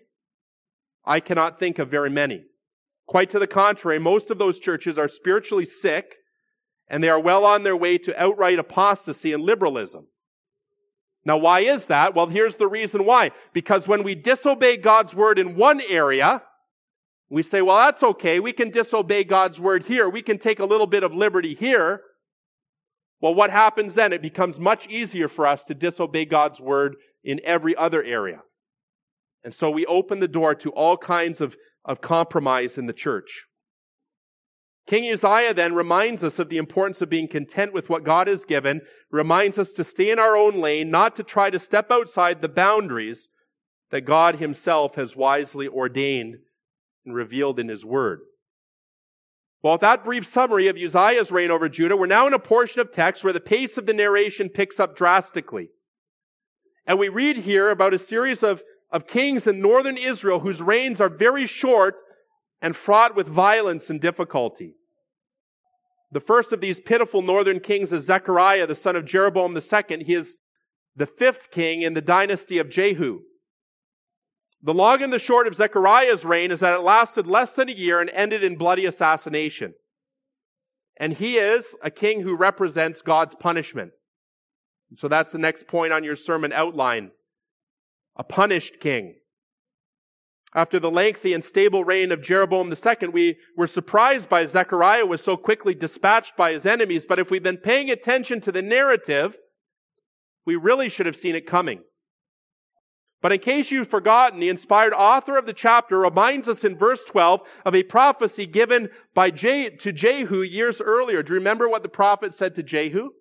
I cannot think of very many. Quite to the contrary, most of those churches are spiritually sick, and they are well on their way to outright apostasy and liberalism. Now, why is that? Well, here's the reason why. Because when we disobey God's word in one area, we say, well, that's okay. We can disobey God's word here. We can take a little bit of liberty here. Well, what happens then? It becomes much easier for us to disobey God's word in every other area. And so we open the door to all kinds of, of compromise in the church. King Uzziah then reminds us of the importance of being content with what God has given, reminds us to stay in our own lane, not to try to step outside the boundaries that God himself has wisely ordained and revealed in his word. Well, with that brief summary of Uzziah's reign over Judah, we're now in a portion of text where the pace of the narration picks up drastically. And we read here about a series of, of kings in northern Israel whose reigns are very short and fraught with violence and difficulty. The first of these pitiful northern kings is Zechariah, the son of Jeroboam the second. He is the fifth king in the dynasty of Jehu. The long and the short of Zechariah's reign is that it lasted less than a year and ended in bloody assassination. And he is a king who represents God's punishment. And so that's the next point on your sermon outline. A punished king. After the lengthy and stable reign of Jeroboam the second, we were surprised by Zechariah was so quickly dispatched by his enemies. But if we've been paying attention to the narrative, we really should have seen it coming. But in case you've forgotten, the inspired author of the chapter reminds us in verse twelve of a prophecy given by Je- to Jehu years earlier. Do you remember what the prophet said to Jehu?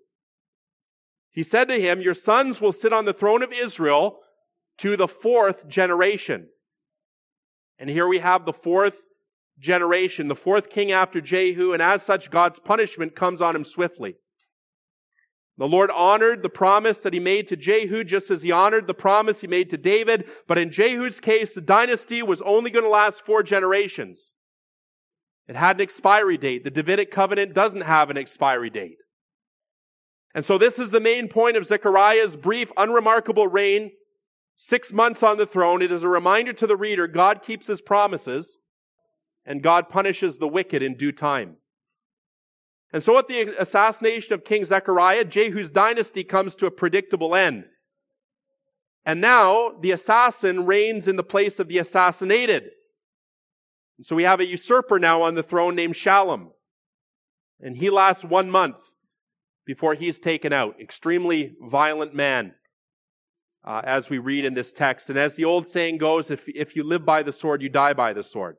He said to him, "Your sons will sit on the throne of Israel to the fourth generation." And here we have the fourth generation, the fourth king after Jehu, and as such, God's punishment comes on him swiftly. The Lord honored the promise that he made to Jehu, just as he honored the promise he made to David. But in Jehu's case, the dynasty was only going to last four generations. It had an expiry date. The Davidic covenant doesn't have an expiry date. And so this is the main point of Zechariah's brief, unremarkable reign. Six months on the throne. It is a reminder to the reader, God keeps his promises, and God punishes the wicked in due time. And so at the assassination of King Zechariah, Jehu's dynasty comes to a predictable end. And now the assassin reigns in the place of the assassinated. And so we have a usurper now on the throne named Shallum. And he lasts one month before he's taken out. Extremely violent man, uh, as we read in this text. And as the old saying goes, if, if you live by the sword, you die by the sword.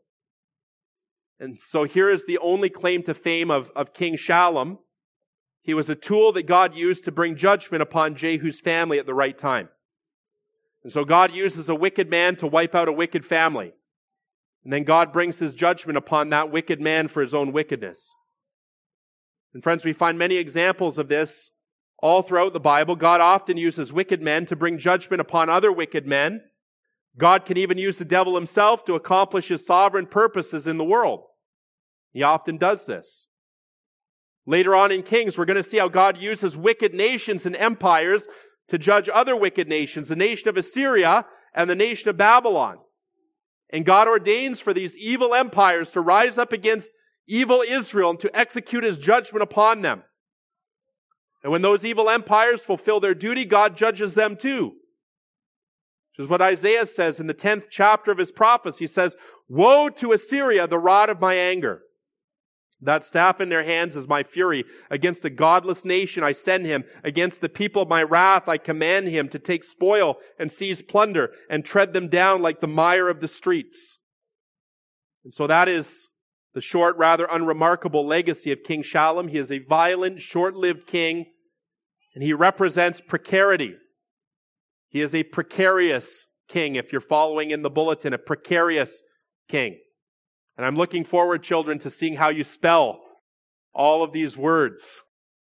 And so here is the only claim to fame of, of King Shallum. He was a tool that God used to bring judgment upon Jehu's family at the right time. And so God uses a wicked man to wipe out a wicked family. And then God brings his judgment upon that wicked man for his own wickedness. And friends, we find many examples of this all throughout the Bible. God often uses wicked men to bring judgment upon other wicked men. God can even use the devil himself to accomplish his sovereign purposes in the world. He often does this. Later on in Kings, we're going to see how God uses wicked nations and empires to judge other wicked nations, the nation of Assyria and the nation of Babylon. And God ordains for these evil empires to rise up against evil Israel and to execute his judgment upon them. And when those evil empires fulfill their duty, God judges them too. Which is what Isaiah says in the tenth chapter of his prophecy. He says, "Woe to Assyria, the rod of my anger. That staff in their hands is my fury. Against a godless nation I send him. Against the people of my wrath I command him to take spoil and seize plunder and tread them down like the mire of the streets." And so that is the short, rather unremarkable legacy of King Shallum. He is a violent, short-lived king, and he represents precarity. He is a precarious king, if you're following in the bulletin, a precarious king. And I'm looking forward, children, to seeing how you spell all of these words.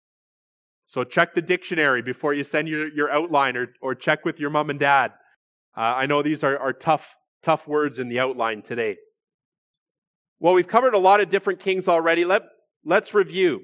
So check the dictionary before you send your, your outline, or, or check with your mom and dad. Uh, I know these are, are tough, tough words in the outline today. Well, we've covered a lot of different kings already. Let, let's review.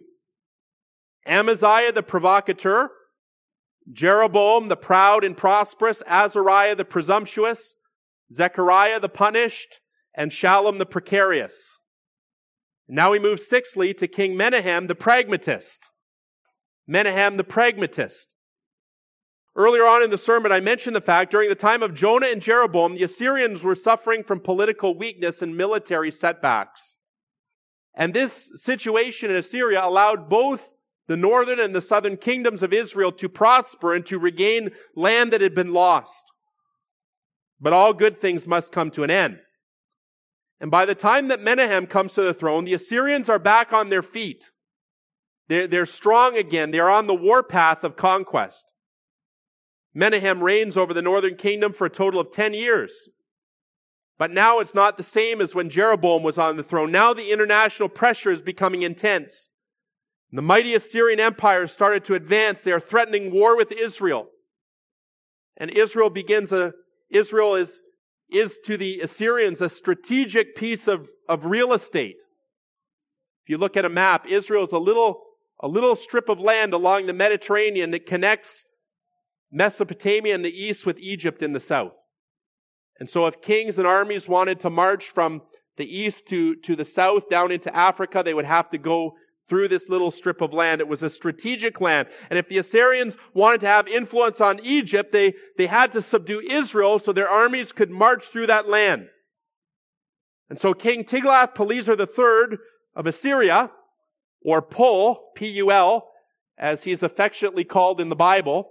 Amaziah the provocateur, Jeroboam the proud and prosperous, Azariah the presumptuous, Zechariah the punished, and Shallum the precarious. Now we move sixthly to King Menahem the pragmatist. Menahem the pragmatist. Earlier on in the sermon, I mentioned the fact during the time of Jonah and Jeroboam, the Assyrians were suffering from political weakness and military setbacks. And this situation in Assyria allowed both the northern and the southern kingdoms of Israel to prosper and to regain land that had been lost. But all good things must come to an end. And by the time that Menahem comes to the throne, the Assyrians are back on their feet. They're, they're strong again. They're on the warpath of conquest. Menahem reigns over the northern kingdom for a total of ten years. But now it's not the same as when Jeroboam was on the throne. Now the international pressure is becoming intense. The mighty Assyrian Empire started to advance. They are threatening war with Israel. And Israel begins a, Israel is, is to the Assyrians a strategic piece of, of real estate. If you look at a map, Israel is a little, a little strip of land along the Mediterranean that connects Mesopotamia in the east with Egypt in the south. And so if kings and armies wanted to march from the east to, to the south down into Africa, they would have to go through this little strip of land. It was a strategic land. And if the Assyrians wanted to have influence on Egypt, they, they had to subdue Israel so their armies could march through that land. And so King Tiglath-Pileser the third of Assyria, or Pul, P U L, as he's affectionately called in the Bible,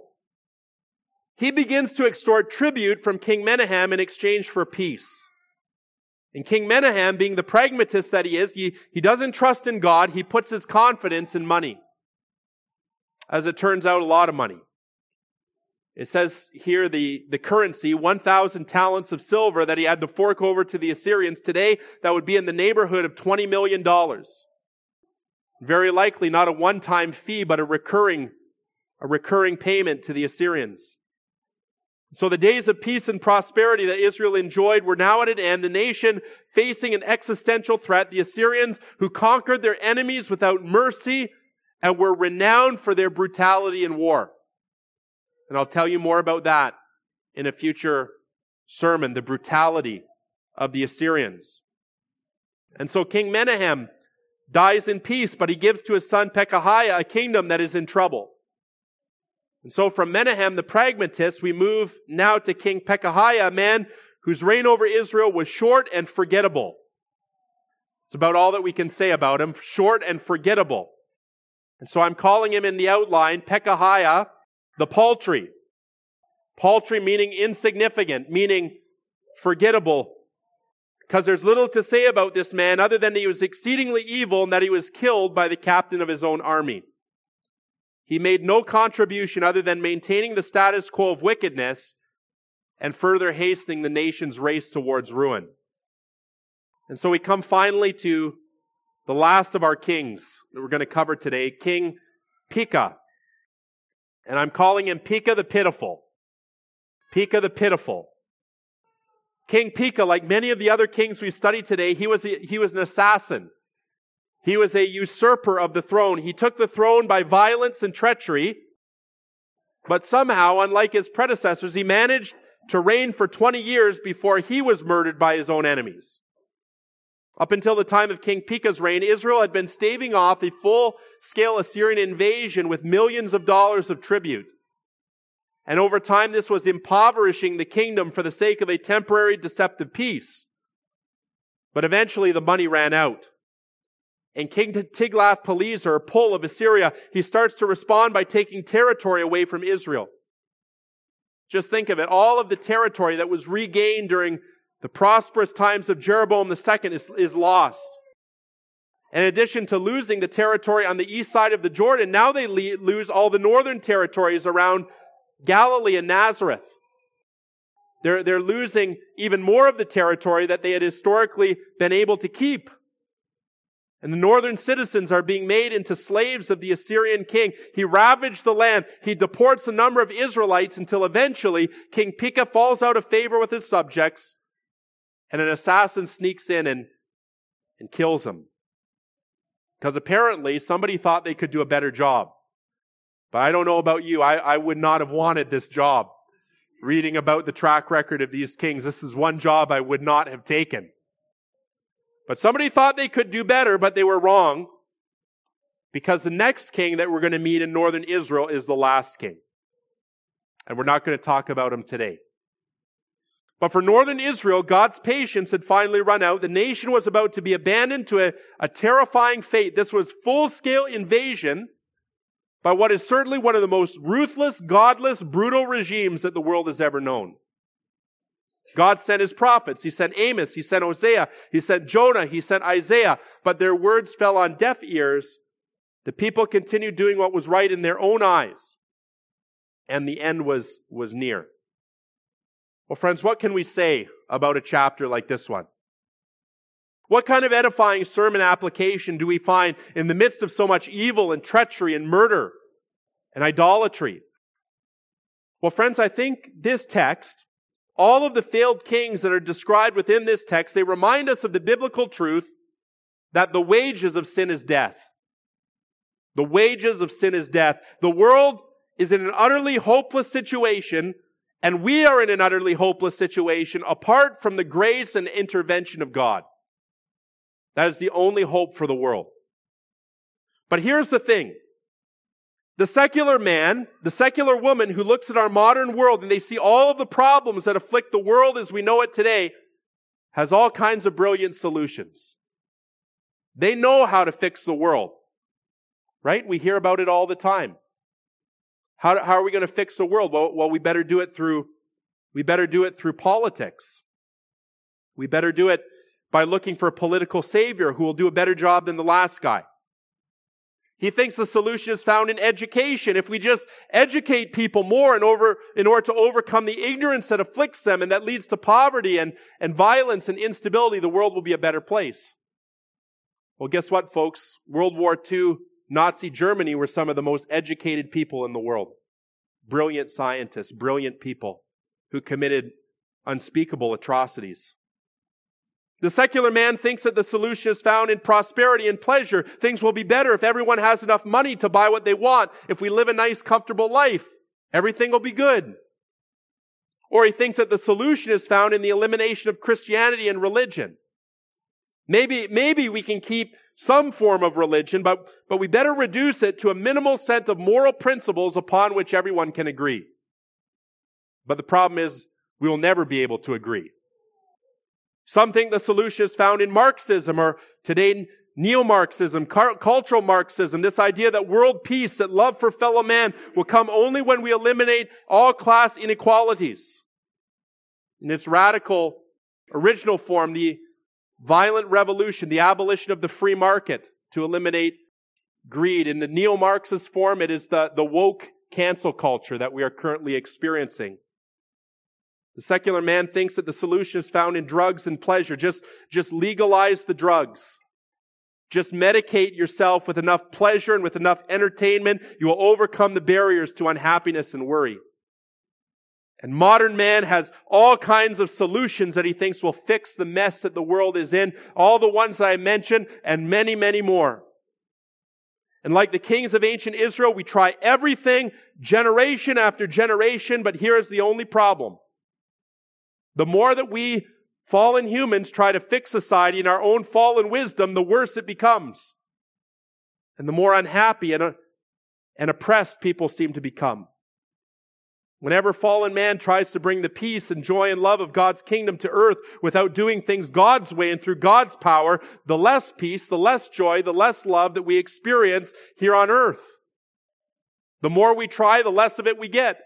he begins to extort tribute from King Menahem in exchange for peace. And King Menahem, being the pragmatist that he is, he, he doesn't trust in God. He puts his confidence in money. As it turns out, a lot of money. It says here the, the currency, one thousand talents of silver that he had to fork over to the Assyrians. Today, that would be in the neighborhood of twenty million dollars. Very likely not a one-time fee, but a recurring, a recurring payment to the Assyrians. So the days of peace and prosperity that Israel enjoyed were now at an end. The nation facing an existential threat. The Assyrians, who conquered their enemies without mercy and were renowned for their brutality in war. And I'll tell you more about that in a future sermon, the brutality of the Assyrians. And so King Menahem dies in peace, but he gives to his son Pekahiah a kingdom that is in trouble. And so from Menahem, the pragmatist, we move now to King Pekahiah, a man whose reign over Israel was short and forgettable. It's about all that we can say about him, short and forgettable. And so I'm calling him in the outline, Pekahiah, the paltry. Paltry meaning insignificant, meaning forgettable. Because there's little to say about this man other than he was exceedingly evil and that he was killed by the captain of his own army. He made no contribution other than maintaining the status quo of wickedness and further hastening the nation's race towards ruin. And so we come finally to the last of our kings that we're going to cover today, King Pekah. And I'm calling him Pekah the Pitiful. Pekah the Pitiful. King Pekah, like many of the other kings we've studied today, he was a, he was an assassin. He was a usurper of the throne. He took the throne by violence and treachery, but somehow, unlike his predecessors, he managed to reign for twenty years before he was murdered by his own enemies. Up until the time of King Pekah's reign, Israel had been staving off a full-scale Assyrian invasion with millions of dollars of tribute. And over time, this was impoverishing the kingdom for the sake of a temporary deceptive peace. But eventually, the money ran out. And King Tiglath-Pileser, or Pul of Assyria, he starts to respond by taking territory away from Israel. Just think of it. All of the territory that was regained during the prosperous times of Jeroboam the Second is, is lost. In addition to losing the territory on the east side of the Jordan, now they le- lose all the northern territories around Galilee and Nazareth. They're, they're losing even more of the territory that they had historically been able to keep. And the northern citizens are being made into slaves of the Assyrian king. He ravaged the land. He deports a number of Israelites until eventually King Pekah falls out of favor with his subjects, and an assassin sneaks in and, and kills him. Because apparently somebody thought they could do a better job. But I don't know about you. I, I would not have wanted this job. Reading about the track record of these kings, this is one job I would not have taken. But somebody thought they could do better, but they were wrong. Because the next king that we're going to meet in northern Israel is the last king. And we're not going to talk about him today. But for northern Israel, God's patience had finally run out. The nation was about to be abandoned to a, a terrifying fate. This was full-scale invasion by what is certainly one of the most ruthless, godless, brutal regimes that the world has ever known. God sent his prophets. He sent Amos. He sent Hosea. He sent Jonah. He sent Isaiah. But their words fell on deaf ears. The people continued doing what was right in their own eyes. And the end was, was near. Well, friends, what can we say about a chapter like this one? What kind of edifying sermon application do we find in the midst of so much evil and treachery and murder and idolatry? Well, friends, I think this text, all of the failed kings that are described within this text, they remind us of the biblical truth that the wages of sin is death. The wages of sin is death. The world is in an utterly hopeless situation, and we are in an utterly hopeless situation apart from the grace and intervention of God. That is the only hope for the world. But here's the thing. The secular man, the secular woman who looks at our modern world and they see all of the problems that afflict the world as we know it today, has all kinds of brilliant solutions. They know how to fix the world. Right? We hear about it all the time. How, how are we going to fix the world? Well, well, we better do it through, we better do it through politics. We better do it by looking for a political savior who will do a better job than the last guy. He thinks the solution is found in education. If we just educate people more in, over, in order to overcome the ignorance that afflicts them and that leads to poverty and, and violence and instability, the world will be a better place. Well, guess what, folks? World War Two, Nazi Germany were some of the most educated people in the world. Brilliant scientists, brilliant people who committed unspeakable atrocities. The secular man thinks that the solution is found in prosperity and pleasure. Things will be better if everyone has enough money to buy what they want. If we live a nice, comfortable life, everything will be good. Or he thinks that the solution is found in the elimination of Christianity and religion. Maybe, maybe we can keep some form of religion, but, but we better reduce it to a minimal set of moral principles upon which everyone can agree. But the problem is, we will never be able to agree. Some think the solution is found in Marxism, or today neo-Marxism, cultural Marxism, this idea that world peace, that love for fellow man will come only when we eliminate all class inequalities. In its radical, original form, the violent revolution, the abolition of the free market to eliminate greed. In the neo-Marxist form, it is the, the woke cancel culture that we are currently experiencing. The secular man thinks that the solution is found in drugs and pleasure. Just, just legalize the drugs. Just medicate yourself with enough pleasure and with enough entertainment. You will overcome the barriers to unhappiness and worry. And modern man has all kinds of solutions that he thinks will fix the mess that the world is in. All the ones that I mentioned and many, many more. And like the kings of ancient Israel, we try everything generation after generation, but here is the only problem. The more that we fallen humans try to fix society in our own fallen wisdom, the worse it becomes. And the more unhappy and, uh, and oppressed people seem to become. Whenever fallen man tries to bring the peace and joy and love of God's kingdom to earth without doing things God's way and through God's power, the less peace, the less joy, the less love that we experience here on earth. The more we try, the less of it we get.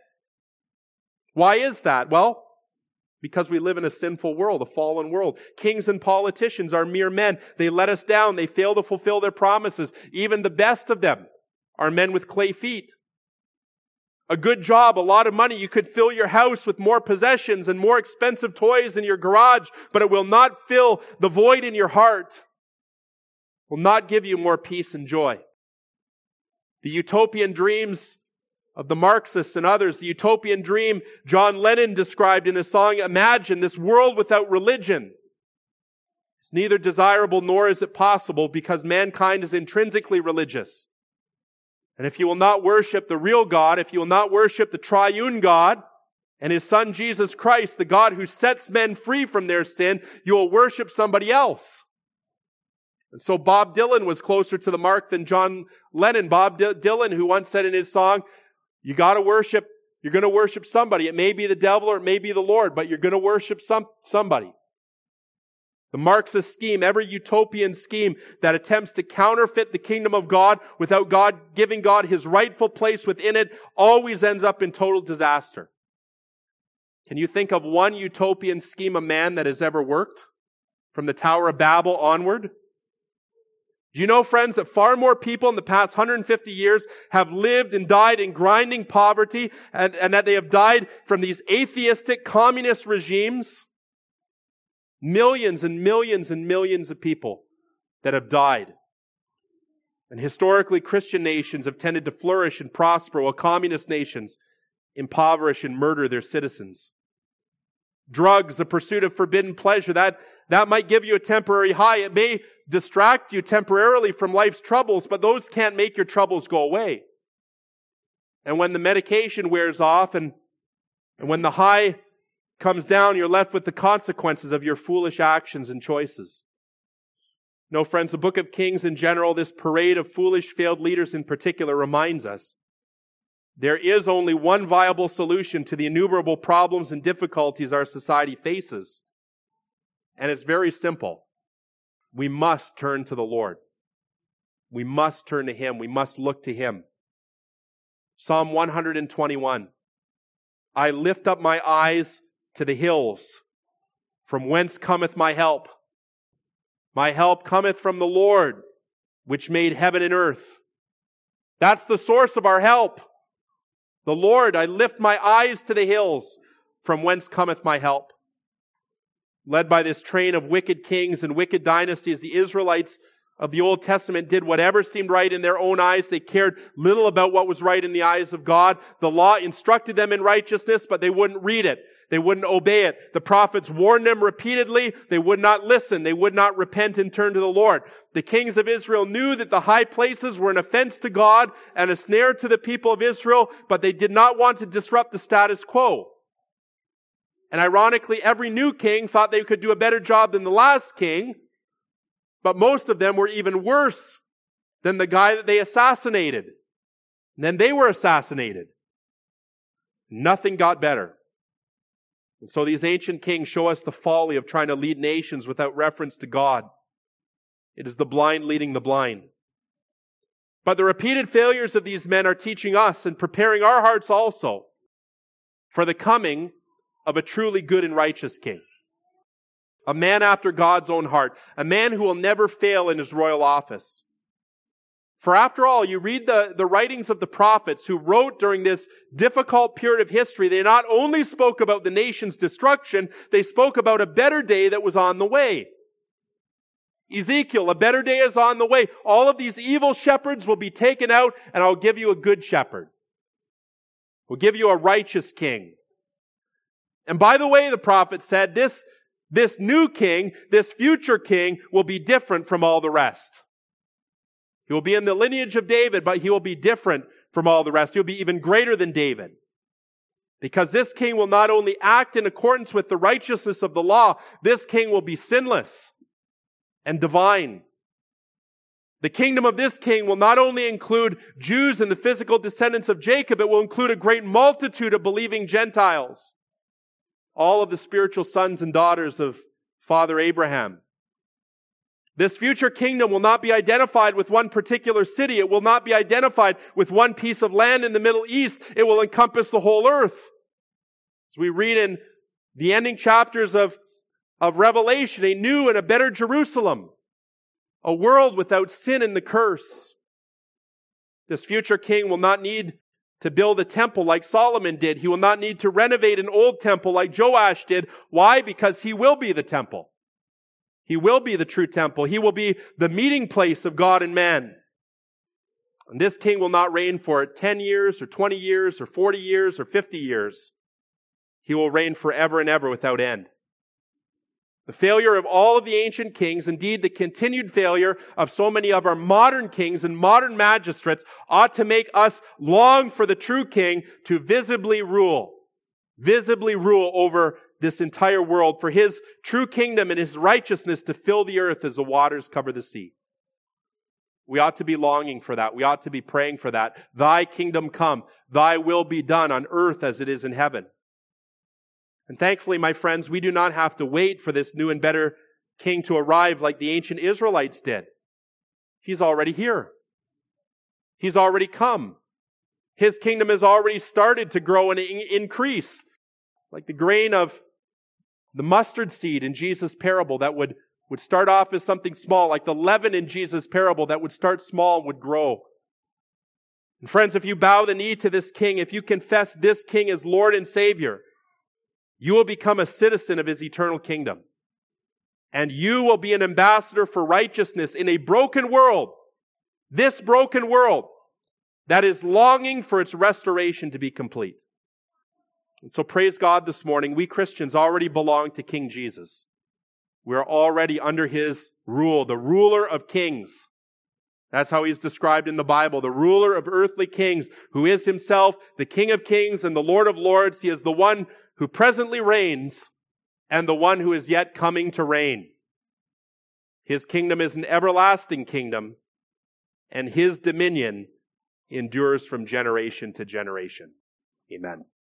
Why is that? Well, because we live in a sinful world, a fallen world. Kings and politicians are mere men. They let us down. They fail to fulfill their promises. Even the best of them are men with clay feet. A good job, a lot of money, you could fill your house with more possessions and more expensive toys in your garage, but it will not fill the void in your heart. It will not give you more peace and joy. The utopian dreams of the Marxists and others, the utopian dream John Lennon described in his song, Imagine this world without religion. It's neither desirable nor is it possible because mankind is intrinsically religious. And if you will not worship the real God, if you will not worship the triune God and His Son Jesus Christ, the God who sets men free from their sin, you will worship somebody else. And so Bob Dylan was closer to the mark than John Lennon. Bob D- Dylan, who once said in his song, you got to worship, you're going to worship somebody. It may be the devil or it may be the Lord, but you're going to worship some somebody. The Marxist scheme, every utopian scheme that attempts to counterfeit the kingdom of God without God giving God His rightful place within it, always ends up in total disaster. Can you think of one utopian scheme of man that has ever worked? From the Tower of Babel onward? Do you know, friends, that far more people in the past one hundred fifty years have lived and died in grinding poverty, and, and that they have died from these atheistic communist regimes? Millions and millions and millions of people that have died. And historically, Christian nations have tended to flourish and prosper, while communist nations impoverish and murder their citizens. Drugs, the pursuit of forbidden pleasure, that, that might give you a temporary high. It may distract you temporarily from life's troubles, but those can't make your troubles go away. And when the medication wears off and, and when the high comes down, you're left with the consequences of your foolish actions and choices. No, friends, the book of Kings in general, this parade of foolish, failed leaders in particular, reminds us there is only one viable solution to the innumerable problems and difficulties our society faces. And it's very simple. We must turn to the Lord. We must turn to Him. We must look to Him. Psalm one twenty-one. I lift up my eyes to the hills, from whence cometh my help. My help cometh from the Lord, which made heaven and earth. That's the source of our help. The Lord, I lift my eyes to the hills, from whence cometh my help. Led by this train of wicked kings and wicked dynasties, the Israelites of the Old Testament did whatever seemed right in their own eyes. They cared little about what was right in the eyes of God. The law instructed them in righteousness, but they wouldn't read it. They wouldn't obey it. The prophets warned them repeatedly. They would not listen. They would not repent and turn to the Lord. The kings of Israel knew that the high places were an offense to God and a snare to the people of Israel, but they did not want to disrupt the status quo. And ironically, every new king thought they could do a better job than the last king, but most of them were even worse than the guy that they assassinated. And then they were assassinated. Nothing got better. And so these ancient kings show us the folly of trying to lead nations without reference to God. It is the blind leading the blind. But the repeated failures of these men are teaching us and preparing our hearts also for the coming of a truly good and righteous king. A man after God's own heart. A man who will never fail in his royal office. For after all, you read the, the writings of the prophets who wrote during this difficult period of history. They not only spoke about the nation's destruction, they spoke about a better day that was on the way. Ezekiel, a better day is on the way. All of these evil shepherds will be taken out, and I'll give you a good shepherd. We'll give you a righteous king. And by the way, the prophet said, this, this new king, this future king, will be different from all the rest. He will be in the lineage of David, but he will be different from all the rest. He'll be even greater than David. Because this king will not only act in accordance with the righteousness of the law, this king will be sinless and divine. The kingdom of this king will not only include Jews and the physical descendants of Jacob, it will include a great multitude of believing Gentiles. All of the spiritual sons and daughters of Father Abraham. This future kingdom will not be identified with one particular city. It will not be identified with one piece of land in the Middle East. It will encompass the whole earth. As we read in the ending chapters of, of Revelation, a new and a better Jerusalem. A world without sin and the curse. This future king will not need to build a temple like Solomon did. He will not need to renovate an old temple like Joash did. Why? Because he will be the temple. He will be the true temple. He will be the meeting place of God and man. And this king will not reign for ten years or twenty years or forty years or fifty years. He will reign forever and ever without end. The failure of all of the ancient kings, indeed the continued failure of so many of our modern kings and modern magistrates, ought to make us long for the true king to visibly rule. Visibly rule over this entire world, for his true kingdom and his righteousness to fill the earth as the waters cover the sea. We ought to be longing for that. We ought to be praying for that. Thy kingdom come, thy will be done on earth as it is in heaven. And thankfully, my friends, we do not have to wait for this new and better king to arrive like the ancient Israelites did. He's already here. He's already come. His kingdom has already started to grow and increase. Like the grain of the mustard seed in Jesus' parable that would, would start off as something small, like the leaven in Jesus' parable that would start small and would grow. And friends, if you bow the knee to this king, if you confess this king as Lord and Savior, you will become a citizen of his eternal kingdom. And you will be an ambassador for righteousness in a broken world. This broken world that is longing for its restoration to be complete. And so praise God this morning. We Christians already belong to King Jesus. We're already under his rule, the ruler of kings. That's how he's described in the Bible, the ruler of earthly kings, who is himself the King of kings and the Lord of lords. He is the one who presently reigns and the one who is yet coming to reign. His kingdom is an everlasting kingdom, and his dominion endures from generation to generation. Amen.